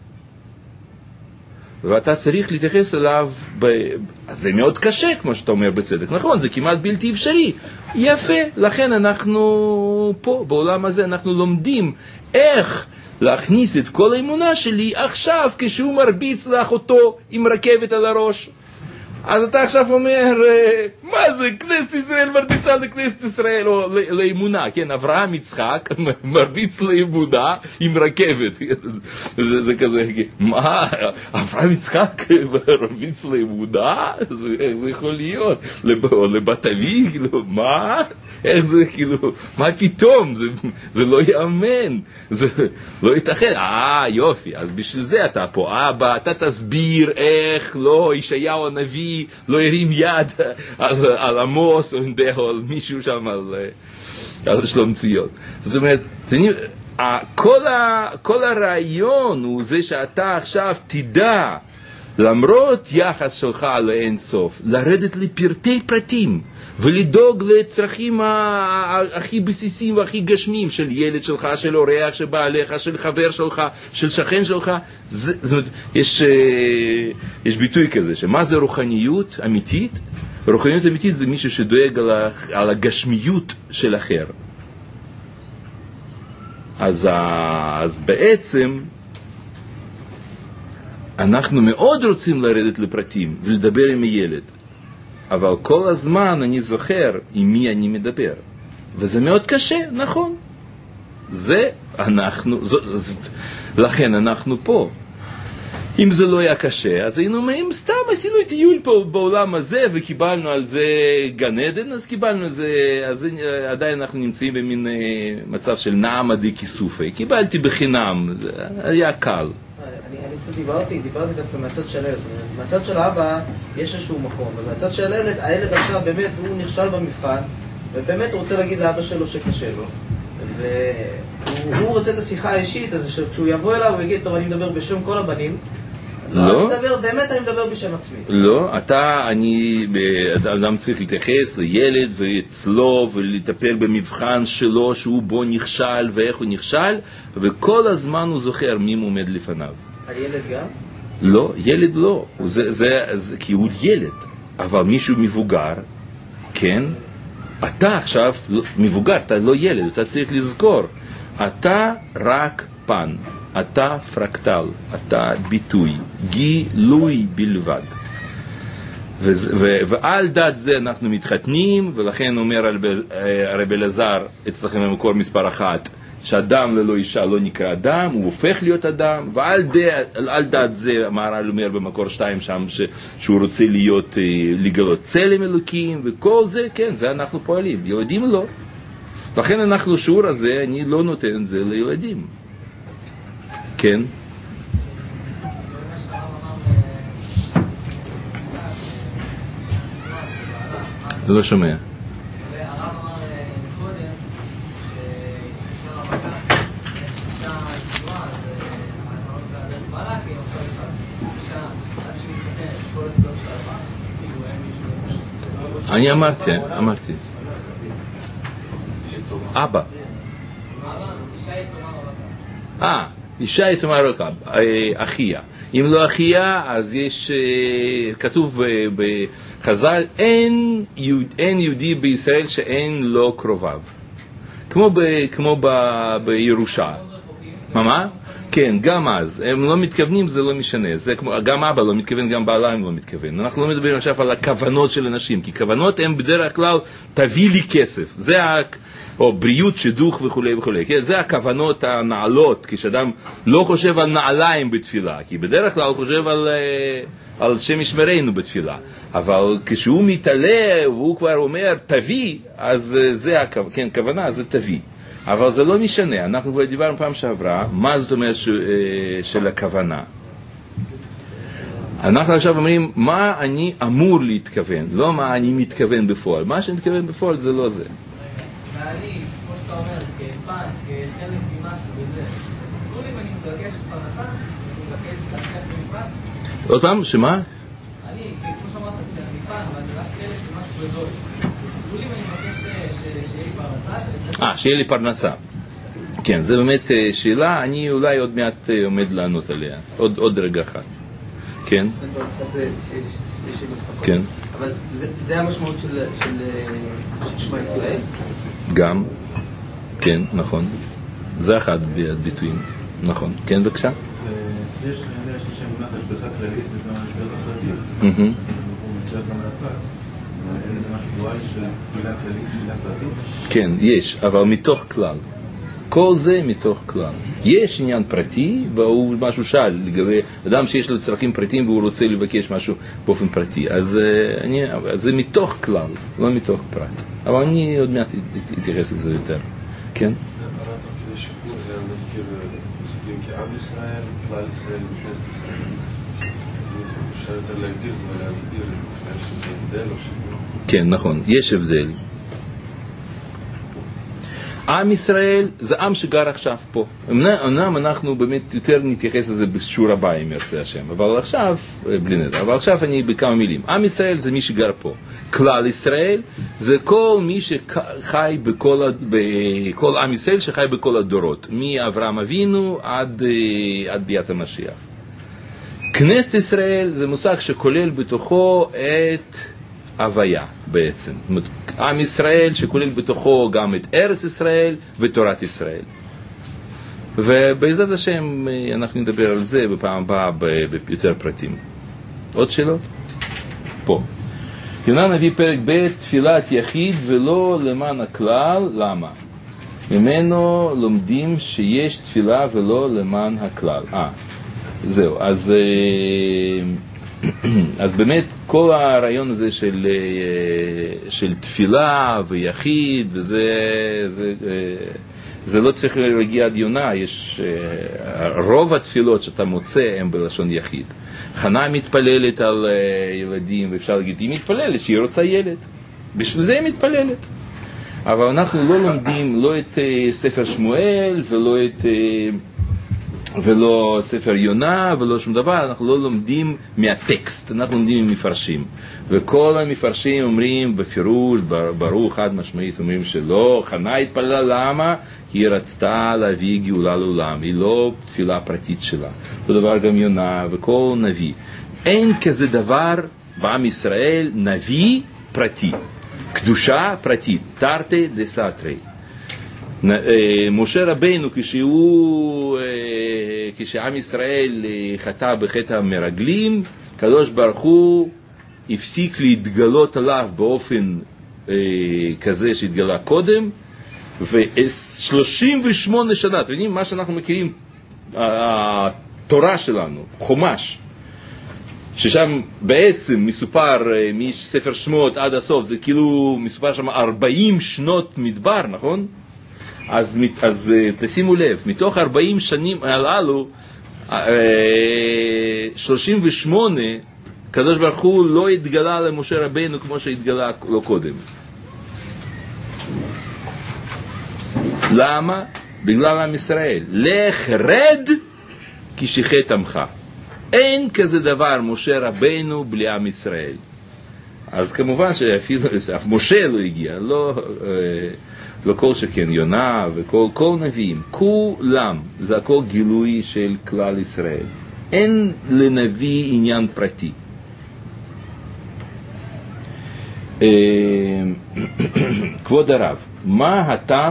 [SPEAKER 1] ואתה צריך להתייחס אליו אז זה מאוד קשה, כמו שאתה אומר בצדק, נכון, זה כמעט בלתי אפשרי. יפה, לכן אנחנו פה בעולם הזה אנחנו לומדים איך להכניס את כל האמונה שלי עכשיו כשהוא מרביץ לך אותו עם רכבת על הראש. אז אתה עכשיו אומר, מה זה, כנסת ישראל מרביצה לכנסת ישראל, או לאמונה, כן, אברהם יצחק מרביץ לאמונה עם רכבת, זה כזה, מה, אברהם יצחק מרביץ לאמונה? איך זה יכול להיות? או לבת אבי, כאילו, מה? איך זה, כאילו, מה פתאום? זה לא יאמן, זה לא יתאחד. יופי, אז בשביל זה אתה פה, אבא, אתה תסביר איך לא, ישעיהו הנביא לא הרים יד על עמוס או על מישהו שם, על שלום ציון. זאת אומרת, כל הרעיון הוא זה שאתה עכשיו תדע, למרות יחס שלך לאין סוף, לרדת לפרטי פרטים ולדאוג לצרכים הכי בסיסיים והכי גשמיים של ילד שלך, של אורח שבא עליך, של חבר שלך, של שכן שלך. זאת אומרת, יש ביטוי כזה, שמה זה רוחניות אמיתית? רוחניות אמיתית זה מישהו שדואג על הגשמיות של אחר. אז בעצם אנחנו מאוד רוצים לרדת לפרטים ולדבר עם הילד, אבל כל הזמן אני זוכר עם מי אני מדבר, וזה מאוד קשה, נכון? לכן אנחנו פה. אם זה לא היה קשה, אז היינו אומרים, סתם עשינו טיול פה בעולם הזה וקיבלנו על זה גן עדן, אז קיבלנו על זה, אז עדיין אנחנו נמצאים במין מצב של נעמה די כיסופי, קיבלתי בחינם, היה קל.
[SPEAKER 6] אני קצת דיברתי דווקא מהצד של הילד, מהצד של האבא יש איזשהו מקום, ומהצד של הילד עכשיו באמת הוא נכשל במבחן, ובאמת הוא רוצה להגיד לאבא שלו שקשה לו, והוא רוצה את השיחה האישית, אז כשהוא יבוא אליו הוא יגיד, טוב אני מדבר בשם כל הבנים, לא, אני מדבר בשם עצמי.
[SPEAKER 1] לא, אדם צריך להתייחס לילד ואצלו ולטפל במבחן שלו שהוא בו נכשל ואיך הוא נכשל, וכל הזמן הוא זוכר מי עומד לפניו.
[SPEAKER 6] הילד גם?
[SPEAKER 1] לא, ילד לא, כי הוא ילד, אבל מישהו מבוגר, כן, אתה עכשיו מבוגר, אתה לא ילד, אתה צריך לזכור, אתה רק פן, אתה פרקטל, אתה ביטוי, גילוי בלבד. ועל דעת זה אנחנו מתחתנים, ולכן אומר הרב אלעזר אצלכם במקור מספר 1, שאדם ללא אישה לא נקרא אדם, הוא הופך להיות אדם, ועל דעת זה המהר"ל אומר במקור 2 שם, שהוא רוצה לגלות צלם אלוקים, וכל זה, כן, זה אנחנו פועלים. ילדים לא. לכן אנחנו, שיעור הזה, אני לא נותן את זה לילדים. כן? לא שומע. אני אמרתי. אבא. אישה יתומה רק אחיה. אם לא אחיה, אז יש, כתוב בחז"ל, אין יהודי בישראל שאין לו קרוביו. כמו בירושה. מה? כן, גם אז. הם לא מתכוונים, זה לא משנה. גם אבא לא מתכוון, גם בעליים לא מתכוון. אנחנו לא מדברים עכשיו על הכוונות של אנשים, כי כוונות הן בדרך כלל, תביא לי כסף. זה או בריאות, שידוך וכו' וכו'. זה הכוונות הנעלות, כשאדם לא חושב על נעליים בתפילה, כי בדרך כלל הוא חושב על שם ישמרנו בתפילה. אבל כשהוא מתעלה, והוא כבר אומר, תביא, אז זה כוונה, זה תביא. אבל זה לא משנה, אנחנו כבר דיברנו פעם שעברה, מה זאת אומרת של הכוונה. אנחנו עכשיו אומרים, מה אני אמור להתכוון, לא מה אני מתכוון בפועל. מה שאני מתכוון בפועל זה לא זה.
[SPEAKER 2] ואני, כמו שאתה אומר, כפן, כחלק ממשהו וזה, אסור לי אם אני מתרגש פרנסה, אני מבקש להצליח במפרט?
[SPEAKER 1] עוד פעם, שמה?
[SPEAKER 2] אני, כמו שאמרת, שאני פן, ואני רק חלק ממשהו גדול. אסור לי אם אני מבקש שיהיה לי פרנסה? שיהיה לי פרנסה.
[SPEAKER 1] כן, זו באמת שאלה, אני אולי עוד מעט עומד לענות עליה. עוד רגע אחד. כן? כן.
[SPEAKER 6] אבל זה המשמעות של שמע ישראל?
[SPEAKER 1] גם, כן, נכון. זה אחד ביטויים, נכון. כן, בבקשה?
[SPEAKER 7] יש אמונת השגחה כללית וגם השגחה פרטית. להיות גם לפרט. אין איזה משהו דואלי של תפילה כללית, תפילה פרטית?
[SPEAKER 1] כן, יש, אבל מתוך כלל. כל זה מתוך כלל. יש עניין פרטי, והוא משהו שאל לגבי אדם שיש לו צרכים פרטיים והוא רוצה לבקש משהו באופן פרטי. אז זה מתוך כלל, לא מתוך פרט. אבל אני עוד מעט אתייחס לזה יותר. כן?
[SPEAKER 8] הרב, כדי שיפור זה מזכיר סוגים כעם ישראל, כלל ישראל וכנסת ישראל. אפשר יותר להגדיר זה ולהסביר שזה הבדל או שיפור?
[SPEAKER 1] כן, נכון, יש הבדל. עם ישראל זה עם שגר עכשיו פה. אמנם אנחנו באמת יותר נתייחס לזה בשיעור הבא אם ירצה השם, אבל עכשיו, בלי נדע, אבל עכשיו אני בכמה מילים. עם ישראל זה מי שגר פה. כלל ישראל זה כל מי שחי בכל עם ישראל שחי בכל הדורות, מאברהם אבינו עד ביאת המשיח. כנסת ישראל זה מושג שכולל בתוכו את הוויה בעצם. עם ישראל שכולל בתוכו גם את ארץ ישראל ותורת ישראל. ובעזרת השם אנחנו נדבר על זה בפעם הבאה ביותר פרטים. עוד שאלות? פה. יונה הנביא פרק ב' תפילת יחיד ולא למען הכלל. למה? ממנו לומדים שיש תפילה ולא למען הכלל. זהו. אז באמת כל הרעיון הזה של תפילה ויחיד זה לא צריך להגיע עד יונה. יש רוב התפילות שאתה מוצא הם בלשון יחיד. חנה מתפללת על ילדים, ואפשר להגיד היא מתפללת שהיא רוצה ילד, בשביל זה היא מתפללת. אבל אנחנו לא לומדים לא את ספר שמואל ולא ספר יונה ולא שום דבר. אנחנו לא לומדים מהטקסט, אנחנו לומדים ממפרשים, וכל המפרשים אומרים בפירוש ברור חד משמעית, אומרים שלא, חנה התפללה. למה? היא רצתה להביא גאולה לעולם, היא לא תפילה פרטית שלה. אותו דבר גם יונה וכל נביא. אין כזה דבר בעם ישראל נביא פרטי, קדושה פרטית, תרתי דסתרי. משה רבנו כשעם ישראל חטא בחטא המרגלים, קדוש ברוך הוא הפסיק להתגלות עליו באופן כזה שהתגלה קודם, ו38 שנה, אתם יודעים מה שאנחנו מכירים, התורה שלנו, חומש, ששם בעצם מסופר מספר שמות עד הסוף, זה כאילו מסופר שם 40 שנות מדבר, נכון? אז תשימו לב, מתוך 40 שנים הללו, 38, הקדוש ברוך הוא לא התגלה למשה רבנו כמו שהתגלה לו קודם. למה? בגלל עם ישראל. לך רד כי שיחת עמך. אין כזה דבר משה רבנו בלי עם ישראל. אז כמובן שאפילו משה לא הגיע, לא כל שכן יונה וכל נביאים, כולם, זה הכל גילוי של כלל ישראל. אין לנביא עניין פרטי. כבוד הרב, מה הטעם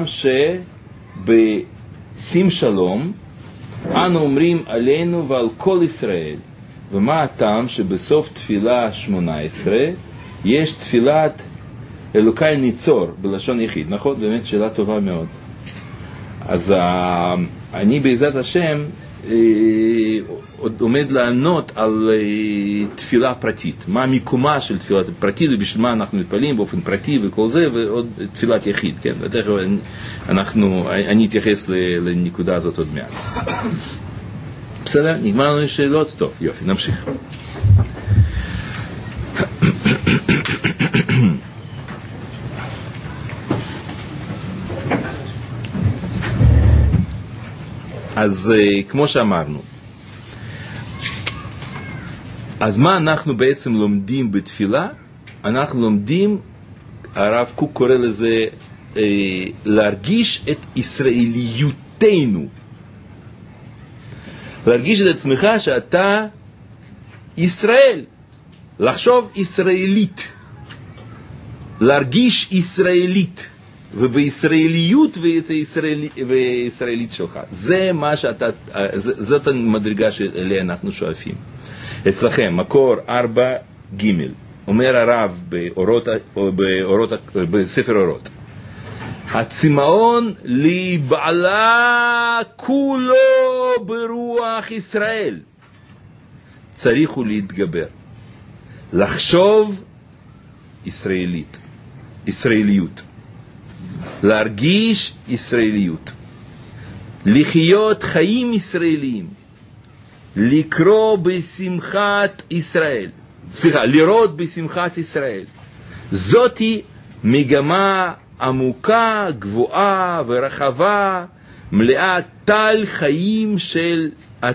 [SPEAKER 1] שבשים שלום אנו אומרים עלינו ועל כל ישראל, ומה הטעם שבסוף תפילה 18 יש תפילת אלוקי ניצור בלשון יחיד? נכון? באמת שאלה טובה מאוד. אז אני בעזרת השם עוד עומד לענות על תפילה פרטית. מה המיקומה של תפילת פרטית ובשביל מה אנחנו מתפללים באופן פרטי וכל זה, ועוד תפילת יחיד, כן? ותכף אני אתייחס לנקודה הזאת עוד מעט. בסדר? נגמר לנו שאלות? טוב, יופי, נמשיך. אז כמו שאמרנו, אז מה אנחנו בעצם לומדים בתפילה? אנחנו לומדים, הרב קוק קורא לזה להרגיש את ישראליותנו, להרגיש את עצמך שאתה ישראל, לחשוב ישראלית, להרגיש ישראלית, ובישראליות וישראלית שלך. זה מה שאתה, זאת המדרגה שאליה אנחנו שואפים. אצלכם, מקור 4 ג' אומר הרב בספר אורות, הצמאון להיבעלה כולו ברוח ישראל. צריך הוא להתגבר, לחשוב ישראליות, להרגיש ישראליות, לחיות חיים ישראליים, לקרוא בשמחת ישראל, לראות בשמחת ישראל. זאתי מגמה עמוקה, גבוהה ורחבה, מלאה טל חיים של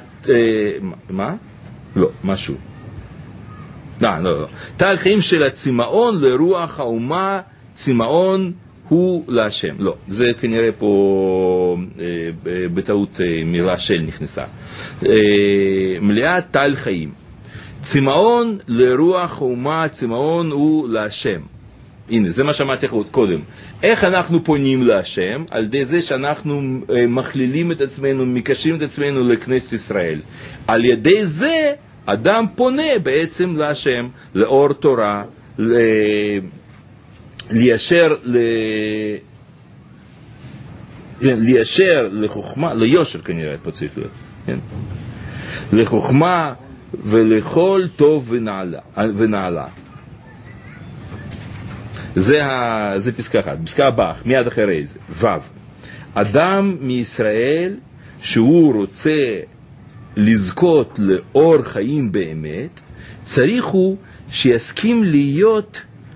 [SPEAKER 1] טל חיים של הצמאון לרוח האומה. צמאון הוא להשם. לא, זה כנראה פה בטעות מילה של נכנסה. מלאה טל חיים. צמאון לרוח האומה, צמאון הוא להשם. הנה, זה מה שאמרתי לך קודם. איך אנחנו פונים להשם? על ידי זה שאנחנו מכלילים את עצמנו, מקשרים את עצמנו לכנסת ישראל. על ידי זה אדם פונה בעצם להשם, לאור תורה, ליישר לחוכמה, ליושר כנראה פה צריך להיות, כן? לחוכמה ולכל טוב ונעלה. זה פסקה אחת. פסקה הבאה, מיד אחרי זה, ו'. אדם מישראל שהוא רוצה לזכות לאור חיים באמת, צריך הוא שיסכים להיות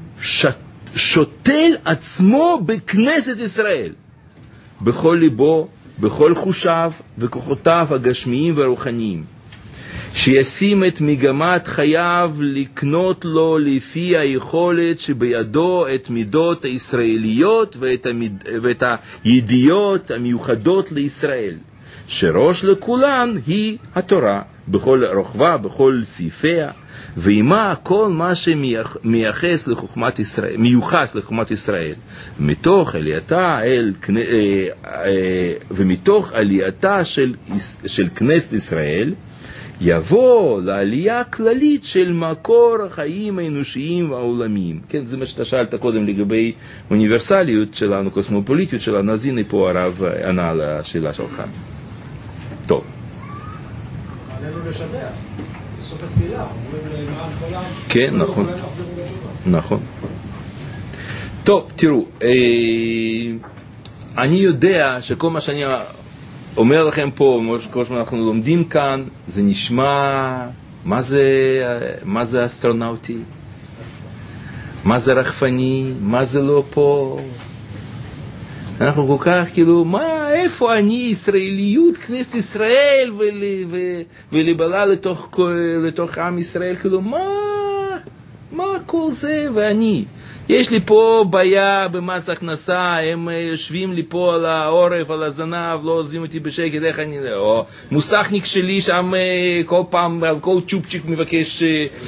[SPEAKER 1] שותל עצמו בכנסת ישראל, בכל ליבו, בכל חושיו וכוחותיו הגשמיים והרוחניים, שישים את מגמת חייו לקנות לו לפי היכולת שבידו את מידות הישראליות ואת הידיעות המיוחדות לישראל, שראש לכולן היא התורה, בכל רוחבה, בכל סעיפיה, ועימה כל מה שמייחס לחוכמת ישראל, מיוחס לחוכמת ישראל, מתוך עלייתה ומתוך עלייתה של כנסת ישראל, יבוא לעלייה כללית של מקור החיים האנושיים והעולמיים. כן, זה מה שאתה שאלת קודם לגבי אוניברסליות שלנו, קוסמופוליטיות שלנו, אז הנה פה הרב ענה על השאלה שלך. טוב.
[SPEAKER 4] עלינו לשבח, בסוף התפילה, אומרים למען כל העם.
[SPEAKER 1] כן, נכון. נכון. טוב, תראו, אני יודע שכל מה שאני אומר לכם פה, כל מה שאנחנו לומדים כאן, זה נשמע, מה זה אסטרונאוטי? מה זה רחפני? מה זה לא פה? אנחנו כל כך כאילו, איפה אני, ישראליות, כנסת ישראל, ולבלה לתוך עם ישראל, כאילו, מה כל זה, ואני? יש לי פה בעיה במס הכנסה, הם יושבים לי פה על העורף, על הזנב, לא עוזבים אותי בשקט, איך אני, או מוסכניק שלי שם כל פעם, על כל צ'ופצ'יק מבקש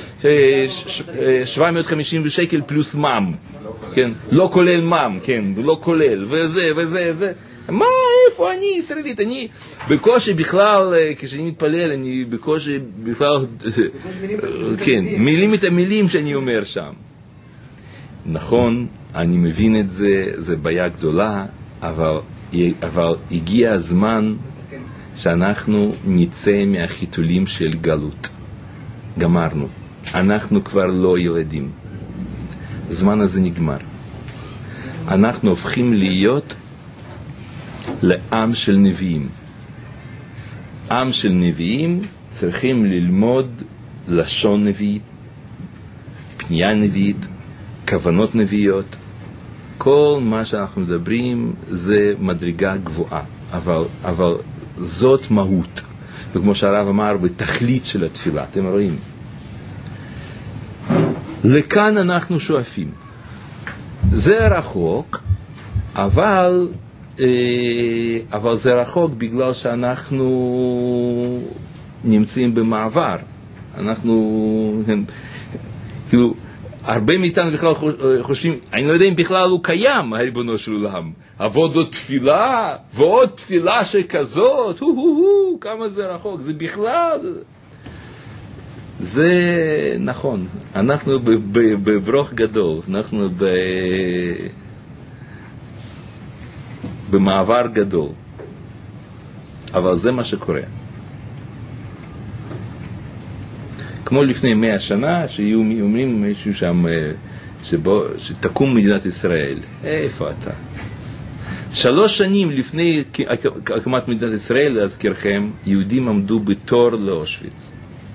[SPEAKER 1] 750 שקל פלוס מם, כן, לא כולל מם, כן, לא כולל, וזה, מה, איפה אני ישראלית? אני בקושי בכלל, כשאני מתפלל, אני בקושי בכלל, כן, מילים את המילים שאני אומר שם. נכון, אני מבין את זה, זה בעיה גדולה, אבל הגיע הזמן שאנחנו נצא מהחיתולים של גלות. גמרנו. אנחנו כבר לא ילדים. הזמן הזה נגמר. אנחנו הופכים להיות לעם של נביאים. עם של נביאים צריכים ללמוד לשון נביאית, פנייה נביאית, כוונות נביאות. כל מה שאנחנו מדברים זה מדרגה גבוהה, אבל זאת מהות. וכמו שהרב אמר, בתכלית של התפילה, אתם רואים. לכאן אנחנו שואפים. זה רחוק, אבל זה רחוק בגלל שאנחנו נמצאים במעבר. אנחנו, כאילו, הרבה מאיתנו בכלל חושבים, אני לא יודע אם בכלל הוא קיים, הריבונו של עולם. עבוד עוד תפילה, ועוד תפילה שכזאת, כמה זה רחוק, זה בכלל. זה נכון, אנחנו בברוך גדול, אנחנו במעבר גדול, אבל זה מה שקורה. כמו לפני 100 שנה, שיהיו אומרים מישהו שם, שתקום מדינת ישראל. איפה אתה? 3 שנים לפני הקמת מדינת ישראל, להזכירכם, יהודים עמדו בתור לאושוויץ.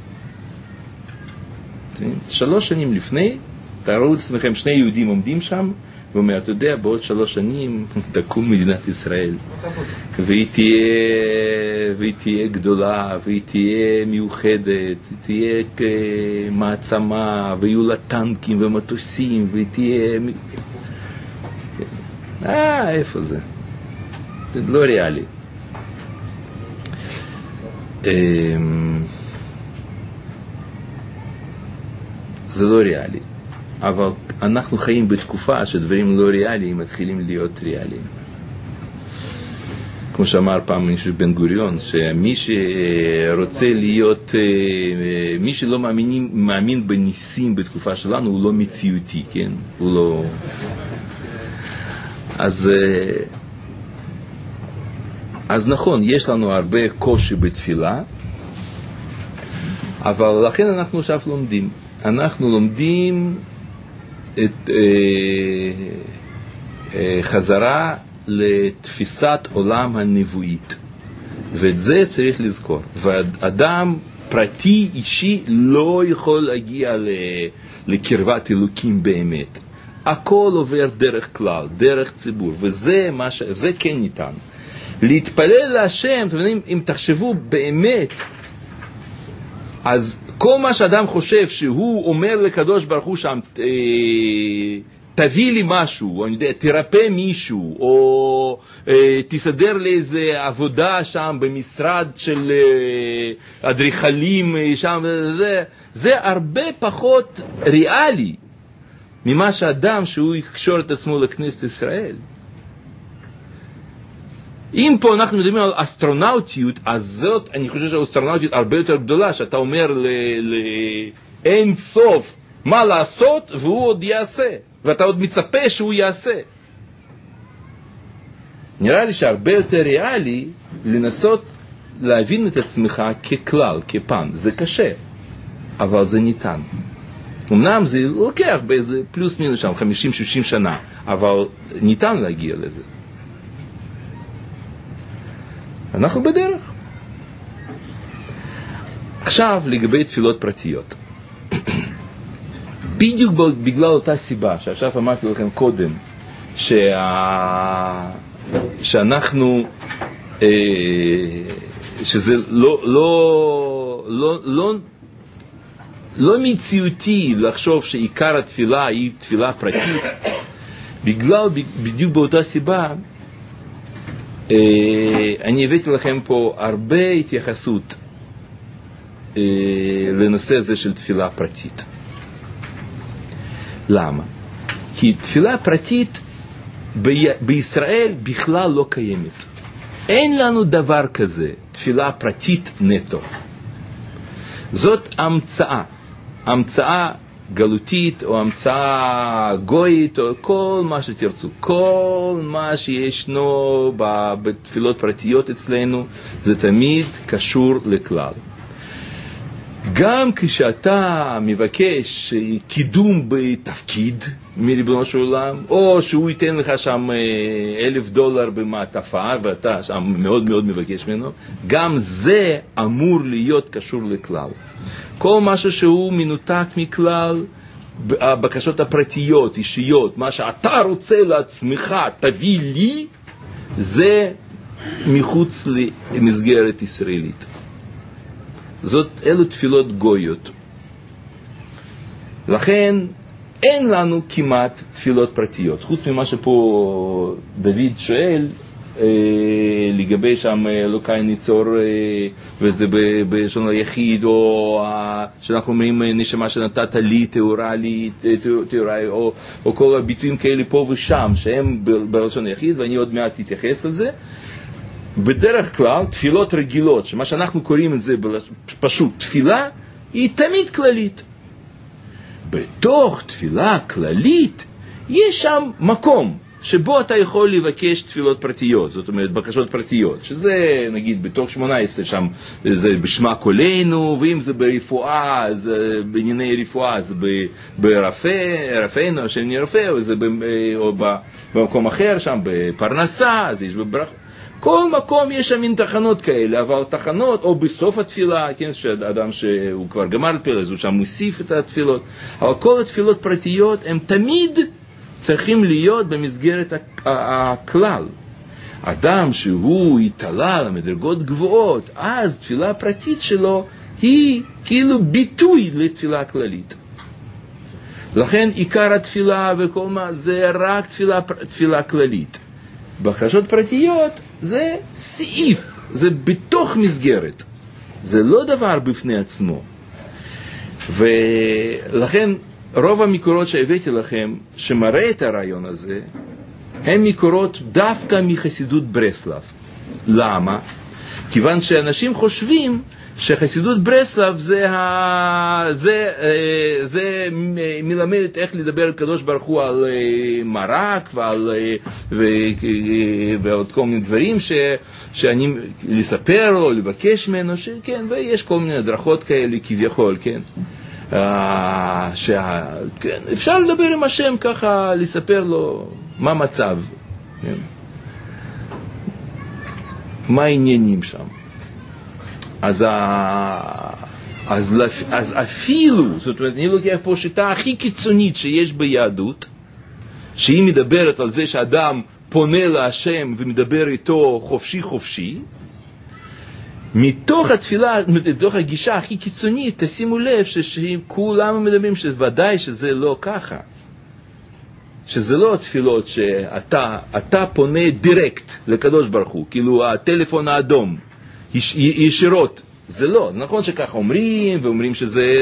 [SPEAKER 1] 3 שנים לפני, תראו לעצמכם, 2 יהודים עומדים שם, ואומר, אתה יודע, בעוד 3 שנים תקום מדינת ישראל, והיא תהיה גדולה, והיא תהיה מיוחדת, היא תהיה מעצמה, ויהיו לה טנקים ומטוסים, והיא תהיה... איפה זה? זה לא ריאלי. זה לא ריאלי. אבל אנחנו חיים בתקופה שדברים לא ריאליים מתחילים להיות ריאליים. כמו שאמר פעם מישהו בן גוריון, שמי שרוצה להיות, מי שלא מאמין בניסים בתקופה שלנו, הוא לא מציאותי, כן? הוא לא... אז נכון, יש לנו הרבה קושי בתפילה, אבל לכן אנחנו עכשיו לומדים. אנחנו לומדים את חזרה לתפיסת עולם הנבואית, ואת זה צריך לזכור. ואדם פרטי אישי לא יכול להגיע לקרבת אלוקים באמת. הכל עובר דרך כלל, דרך ציבור, וזה כן ניתן. להתפלל להשם, אתם יודעים, אם תחשבו באמת, אז כל מה שאדם חושב שהוא אומר לקדוש ברוך הוא שם, תביא לי משהו, אני יודע, תרפא מישהו, או תסדר לי איזה עבודה שם במשרד של אדריכלים שם, זה הרבה פחות ריאלי ממה שאדם שהוא יקשור את עצמו לכנסת ישראל. אם פה אנחנו מדברים על אסטרונאוטיות, אז זאת, אני חושב שהאסטרונאוטיות הרבה יותר גדולה, שאתה אומר לאין סוף מה לעשות, והוא עוד יעשה, ואתה עוד מצפה שהוא יעשה. נראה לי שהרבה יותר ריאלי לנסות להבין את עצמך ככלל, כפן. זה קשה, אבל זה ניתן. אמנם זה לוקח באיזה פלוס מינוס שם, 50-60 שנה, אבל ניתן להגיע לזה. אנחנו בדרך. עכשיו לגבי תפילות פרטיות. בדיוק בגלל אותה סיבה שעכשיו אמרתי לכם קודם, שאנחנו שזה לא מציאותי לחשוב שעיקר התפילה היא תפילה פרטית, בדיוק באותה סיבה אני הבאתי לכם פה הרבה התייחסות לנושא הזה של תפילה פרטית. למה? כי תפילה פרטית בישראל בכלל לא קיימת. אין לנו דבר כזה, תפילה פרטית נטו. זאת המצאה גלותית או המצאה גויית או כל מה שתרצו. כל מה שישנו בתפילות פרטיות אצלנו זה תמיד קשור לכלל. גם כשאתה מבקש קידום בתפקיד מריבונו של עולם, או שהוא ייתן לך שם $1,000 במעטפה ואתה שם מאוד מאוד מבקש ממנו, גם זה אמור להיות קשור לכלל. כל משהו שהוא מנותק מכלל, הבקשות הפרטיות, אישיות, מה שאתה רוצה לעצמך, תביא לי, זה מחוץ למסגרת ישראלית. אלו תפילות גויות. לכן אין לנו כמעט תפילות פרטיות. חוץ ממה שפה דוד שואל, לגבי שם אלוקי ניצור, וזה בלשון היחיד, או שאנחנו אומרים נשמה שנתת לי, תאורה לי, או כל הביטויים כאלה פה ושם, שהם בלשון היחיד, ואני עוד מעט אתייחס לזה. בדרך כלל, תפילות רגילות, שמה שאנחנו קוראים את זה פשוט תפילה, היא תמיד כללית. בתוך תפילה כללית יש שם מקום שבו אתה יכול לבקש תפילות פרטיות, זאת אומרת בקשות פרטיות, שזה נגיד בתוך 18 שם זה בשמה קולנו, ואם זה ברפואה, זה בענייני רפואה, זה ברפאנו, שאני רפא, או במקום אחר שם בפרנסה, אז יש בברכה. כל מקום יש שם מין תחנות כאלה, אבל תחנות, או בסוף התפילה, כן, שאדם שהוא כבר גמר לתפילה, אז הוא שם מוסיף את התפילות, אבל כל התפילות פרטיות הם תמיד צריכים להיות במסגרת הכלל. אדם שהוא יתעלה למדרגות גבוהות, אז תפילה פרטית שלו היא כאילו ביטוי לתפילה כללית. לכן עיקר התפילה וכל מה זה רק תפילה כללית. בקשות פרטיות זה סעיף, זה בתוך מסגרת, זה לא דבר בפני עצמו. ולכן רוב המקורות שהבאתי לכם שמראה את הרעיון הזה הם מקורות דווקא מחסידות ברסלב. למה? כיוון שאנשים חושבים שחסידות ברסלב זה מלמדת איך לדבר הקדוש ברוך הוא על מרק ועוד כל מיני דברים שאני לספר לו, לבקש ממנו, כן, ויש כל מיני הדרכות כאלה כביכול, כן. כן, אפשר לדבר עם השם ככה, לספר לו מה המצב, כן? מה העניינים שם. אז אפילו, זאת אומרת, אני לוקח פה שיטה הכי קיצונית שיש ביהדות, שהיא מדברת על זה שאדם פונה להשם ומדבר איתו חופשי, מתוך התפילה, מתוך הגישה הכי קיצונית, תשימו לב שכולם מדברים שוודאי שזה לא ככה. שזה לא התפילות שאתה פונה דירקט לקדוש ברוך הוא, כאילו הטלפון האדום, ישירות. זה לא, נכון שככה אומרים, ואומרים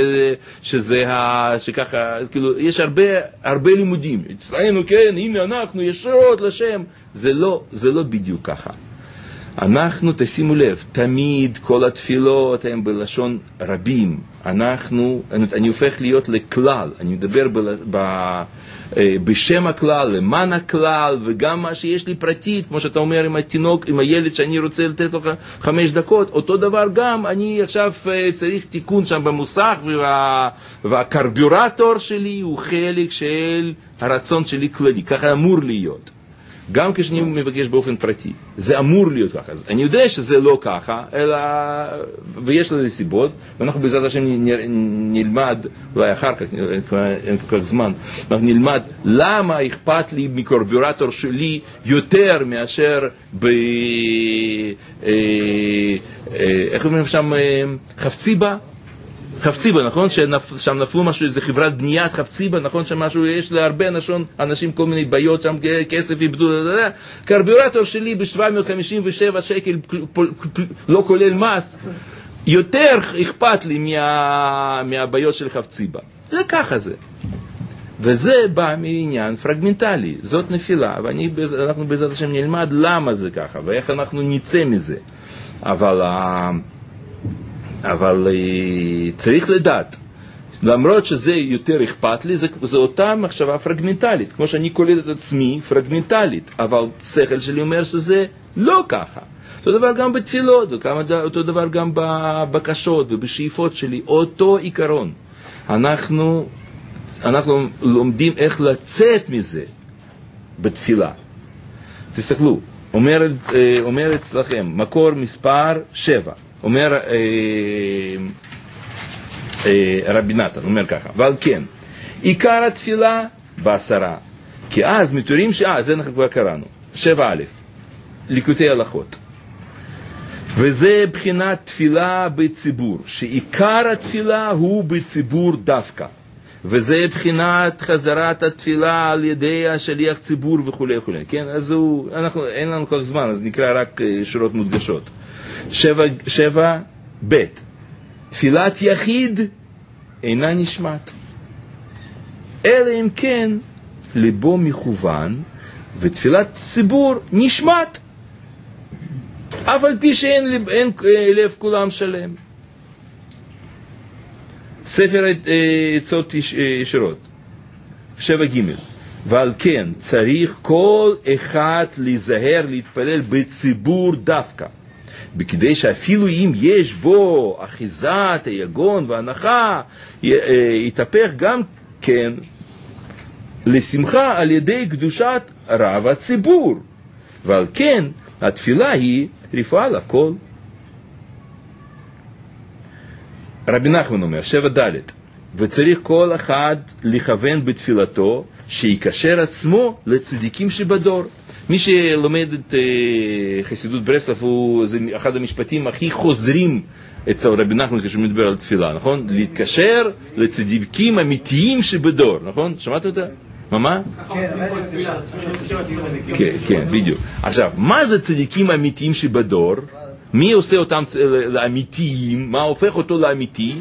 [SPEAKER 1] שככה, כאילו, יש הרבה לימודים. אצלנו, כן, הנה אנחנו ישירות לשם. זה לא בדיוק ככה. אנחנו, תשימו לב, תמיד כל התפילות הן בלשון רבים. אני הופך להיות לכלל, אני מדבר בשם הכלל, למען הכלל, וגם מה שיש לי פרטית, כמו שאתה אומר עם התינוק, עם הילד שאני רוצה לתת לך 5 דקות, אותו דבר גם, אני עכשיו צריך תיקון שם במוסך, והקרבורטור שלי הוא חלק של הרצון שלי כללי, ככה אמור להיות. גם כשאני מבקש באופן פרטי, זה אמור להיות ככה. אז אני יודע שזה לא ככה, אלא, ויש לזה סיבות, ואנחנו בעזרת השם נלמד, אולי אחר כך, אין כל כך זמן, אנחנו נלמד למה אכפת לי מקורבורטור שלי יותר מאשר איך אומרים שם, חפציבה, נכון? שם נפלו משהו, איזה חברת בניית חפציבה, נכון? שמשהו, יש להרבה אנשים כל מיני בעיות, שם כסף איבדו, קרבורטור שלי ב-757 שקל, לא כולל מס, יותר אכפת לי מהבעיות של חפציבה. זה ככה זה. וזה בא מעניין פרגמנטלי, זאת נפילה, ואנחנו בעזרת השם נלמד למה זה ככה, ואיך אנחנו נצא מזה. אבל צריך לדעת, למרות שזה יותר אכפת לי, זה אותה מחשבה פרגמנטלית, כמו שאני קולט את עצמי פרגמנטלית, אבל שכל שלי אומר שזה לא ככה. אותו דבר גם בתפילות, אותו דבר גם בבקשות ובשאיפות שלי, אותו עיקרון. אנחנו לומדים איך לצאת מזה בתפילה. תסתכלו, אומר אצלכם, מקור מספר 7. אומר רבי נתן, אומר ככה, אבל כן, עיקר התפילה ב10, כי אז מתורים זה אנחנו כבר קראנו, 7א, ליקוטי הלכות. וזה בחינת תפילה בציבור, שעיקר התפילה הוא בציבור דווקא. וזה בחינת חזרת התפילה על ידי השליח ציבור וכו' וכו'. כן, אז אין לנו כל זמן, אז נקרא רק שורות מודגשות. 7ב, תפילת יחיד אינה נשמעת, אלא אם כן ליבו מכוון, ותפילת ציבור נשמעת, אף על פי שאין לב כולם שלם. ספר עצות ישרות, 7ג. ועל כן צריך כל אחד להיזהר להתפלל בציבור דווקא, בכדי שאפילו אם יש בו אחיזת היגון והנחה, יתהפך גם כן לשמחה על ידי קדושת רב הציבור, ועל כן התפילה היא רפואה לכל. רבי נחמן אומר, 7ד, וצריך כל אחד לכוון בתפילתו שיקשר עצמו לצדיקים שבדור. מי שלומד את חסידות ברסלב, זה אחד המשפטים הכי חוזרים אצל רבי נחמן כשהוא מדבר על תפילה, נכון? להתקשר לצדיקים אמיתיים שבדור, נכון? שמעת אותה? מה? כן, בדיוק. עכשיו, מה זה צדיקים אמיתיים שבדור? מי עושה אותם לאמיתיים? מה הופך אותו לאמיתי?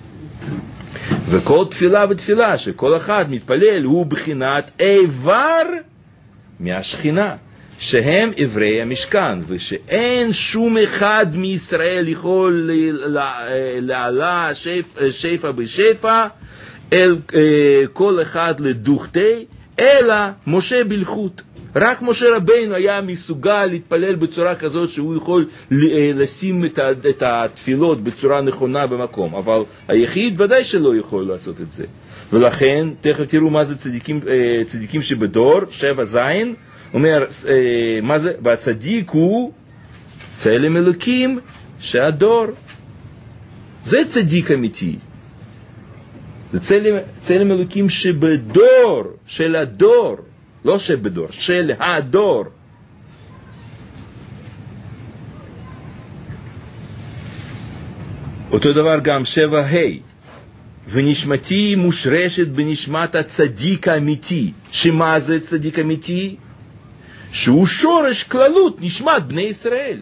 [SPEAKER 1] וכל תפילה ותפילה שכל אחד מתפלל הוא בחינת איבר מהשכינה, שהם עברי המשכן, ושאין שום אחד מישראל יכול לעלה שפע בשפע אל כל אחד לדוכתי, אלא משה בלחוט. רק משה רבינו היה מסוגל להתפלל בצורה כזאת שהוא יכול לשים את התפילות בצורה נכונה במקום, אבל היחיד ודאי שלא יכול לעשות את זה. ולכן תכף תראו מה זה צדיקים שבדור, 7ז, אומר מה זה? והצדיק הוא צלם אלוקים שהדור. זה צדיק אמיתי, זה צלם אלוקים שבדור, של הדור, לא שבדור, של הדור. אותו דבר גם 7ה, ונשמתי מושרשת בנשמת הצדיק האמיתי. שמה זה צדיק אמיתי? שהוא שורש כללות נשמת בני ישראל.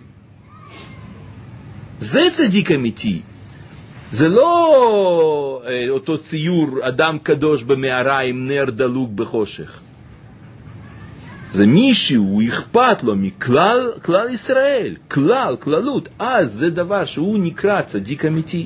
[SPEAKER 1] זה צדיק אמיתי. זה לא אותו ציור אדם קדוש במערה עם נר דלוק בחושך. זה מישהו, אכפת לו מכלל ישראל, כללות. אז זה דבר שהוא נקרא צדיק אמיתי.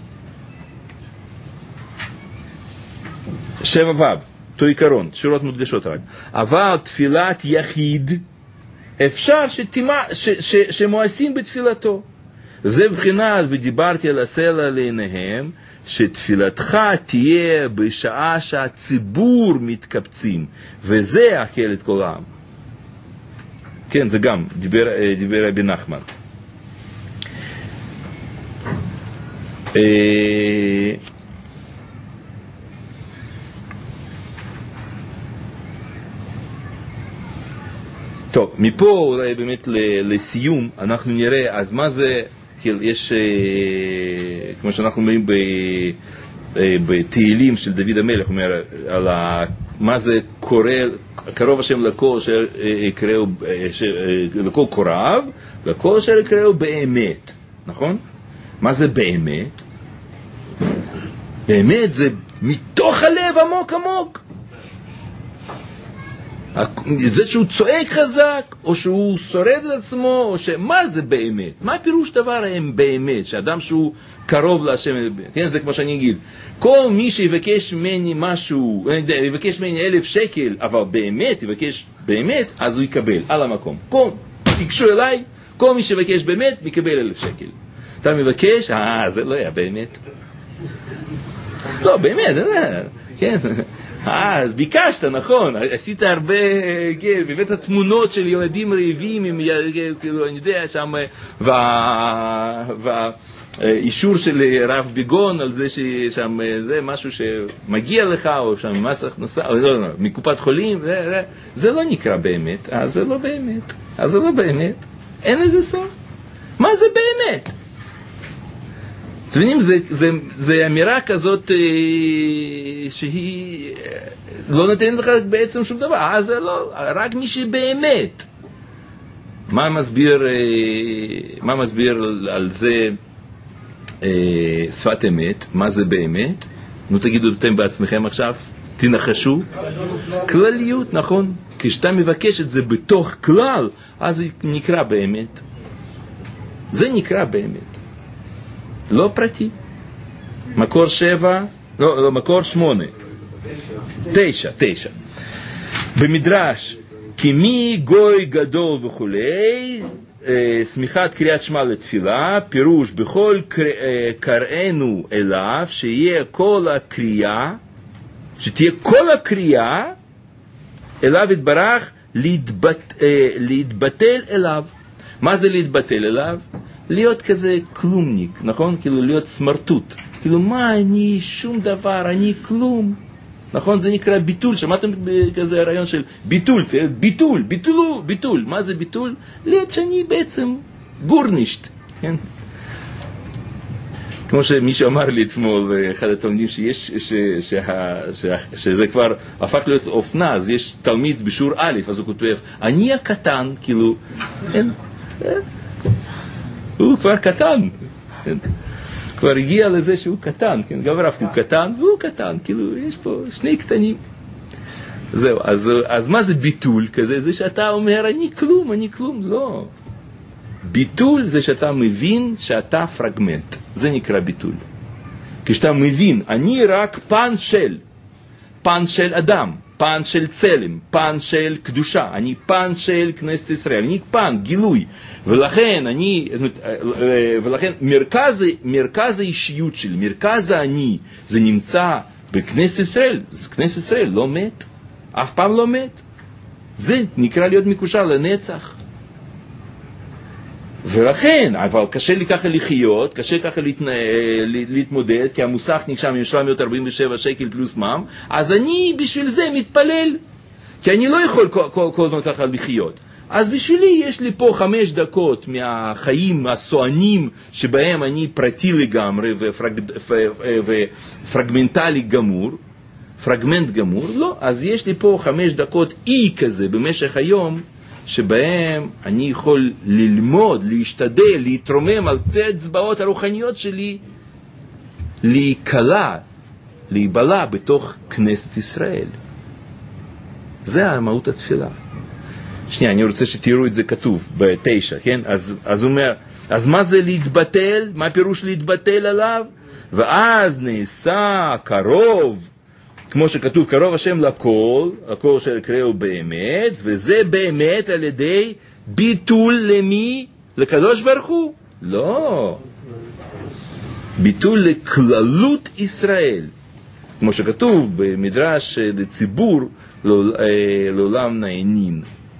[SPEAKER 1] 7ו, אותו עיקרון, שורות מודגשות רק. אבל תפילת יחיד אפשר שמואסים בתפילתו. זה בחינת ודיברתי על הסלע לעיניהם, שתפילתך תהיה בשעה שהציבור מתקבצים, וזה הקהל את כל העם. כן, זה גם דיבר רבי נחמן. טוב, מפה אולי באמת לסיום אנחנו נראה אז מה זה, יש כמו שאנחנו אומרים בתהילים של דוד המלך, אומר על מה זה קרוב השם לכל אשר יקראו, לכל קורב, לכל אשר יקראו באמת, נכון? מה זה באמת? באמת זה מתוך הלב עמוק עמוק. זה שהוא צועק חזק, או שהוא שורד את עצמו, או מה זה באמת? מה פירוש דבר הם באמת? שאדם שהוא קרוב להשם, כן, זה כמו שאני אגיד, כל מי שיבקש ממני משהו, יבקש ממני 1,000 שקל, אבל באמת, יבקש באמת, אז הוא יקבל, על המקום. תיגשו אליי, כל מי שיבקש באמת, מקבל 1,000 שקל. אתה מבקש, זה לא היה באמת. לא, באמת, כן. אז ביקשת, נכון, עשית הרבה, כן, באמת התמונות של ילדים רעבים, כאילו, אני יודע, שם, והאישור של רב ביגון על זה ששם זה משהו שמגיע לך, או שם מס הכנסה, או לא, מקופת חולים, זה לא נקרא באמת, אז זה לא באמת, אז זה לא באמת, אין לזה סוף. מה זה באמת? אתם יודעים, זה אמירה כזאת שהיא לא נותנת לך בעצם שום דבר, זה לא, רק מי שבאמת. מה מסביר על זה שפת אמת? מה זה באמת? נו תגידו אתם בעצמכם עכשיו, תנחשו. כלליות, נכון. כשאתה מבקש את זה בתוך כלל, אז זה נקרא באמת. זה נקרא באמת. לא פרטי. מקור 7, לא, מקור 8. 9. במדרש, כי מי גוי גדול וכולי, סמיכת קריאת שמע לתפילה, פירוש בכל קראנו אליו, שתהיה כל הקריאה אליו יתברך, להתבטל אליו. מה זה להתבטל אליו? להיות כזה כלומניק, נכון? כאילו להיות סמרטוט. כאילו מה אני, שום דבר, אני כלום. נכון? זה נקרא ביטול. שמעתם כזה הרעיון של ביטול? ביטול. מה זה ביטול? להיות שאני בעצם גורנישט. כן? כמו שמישהו אמר לי אתמול, אחד התלמידים שזה כבר הפך להיות אופנה, אז יש תלמיד בשיעור א', אז הוא כותב, אני הקטן, כאילו, הוא כבר קטן, כבר הגיע לזה שהוא קטן, גם הרב הוא קטן והוא קטן, כאילו, יש פה שני קטנים. זהו, אז מה זה ביטול כזה? זה שאתה אומר, אני כלום, לא. ביטול זה שאתה מבין שאתה פרגמנט. זה נקרא ביטול. כשאתה מבין, אני רק פן של אדם, פן של צלם, פן של קדושה, אני פן של כנסת ישראל, אני פן, גילוי. ולכן מרכז האישיות שלי, מרכז האני, זה נמצא בכנסת ישראל. כנסת ישראל לא מת, אף פעם לא מת. זה נקרא להיות מקושר לנצח. ולכן, אבל קשה לי ככה לחיות, קשה ככה להתמודד, כי המוסך נקשם עם 747 שקל פלוס מע"מ, אז אני בשביל זה מתפלל, כי אני לא יכול כל הזמן ככה לחיות. אז בשבילי יש לי פה 5 דקות מהחיים הסוענים, שבהם אני פרטי לגמרי ופרגמנטלי גמור, פרגמנט גמור, לא, אז יש לי פה 5 דקות אי כזה במשך היום, שבהם אני יכול ללמוד, להשתדל, להתרומם על קצה האצבעות הרוחניות שלי, להיבלע בתוך כנסת ישראל. זה המהות התפילה. שנייה, אני רוצה שתראו את זה כתוב ב9, כן? אז הוא אומר, אז מה זה להתבטל? מה פירוש להתבטל עליו? ואז נעשה קרוב, כמו שכתוב, קרוב השם לכל, הכל אשר יקראו באמת, וזה באמת על ידי ביטול למי? לקדוש ברוך הוא? לא. ביטול לכללות ישראל. כמו שכתוב במדרש לציבור לעולם נענין.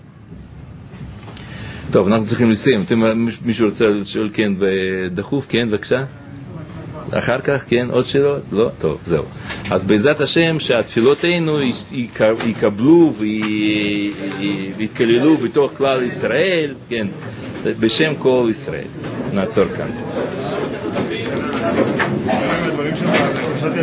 [SPEAKER 1] טוב, אנחנו צריכים לסיים. מישהו רוצה לשאול כן ודחוף? כן, בבקשה. אחר כך, כן, עוד שאלות? לא? טוב, זהו. אז בעזרת השם שהתפילותינו יקבלו ויתכללו בתוך כלל ישראל, כן, בשם כל ישראל. נעצור כאן.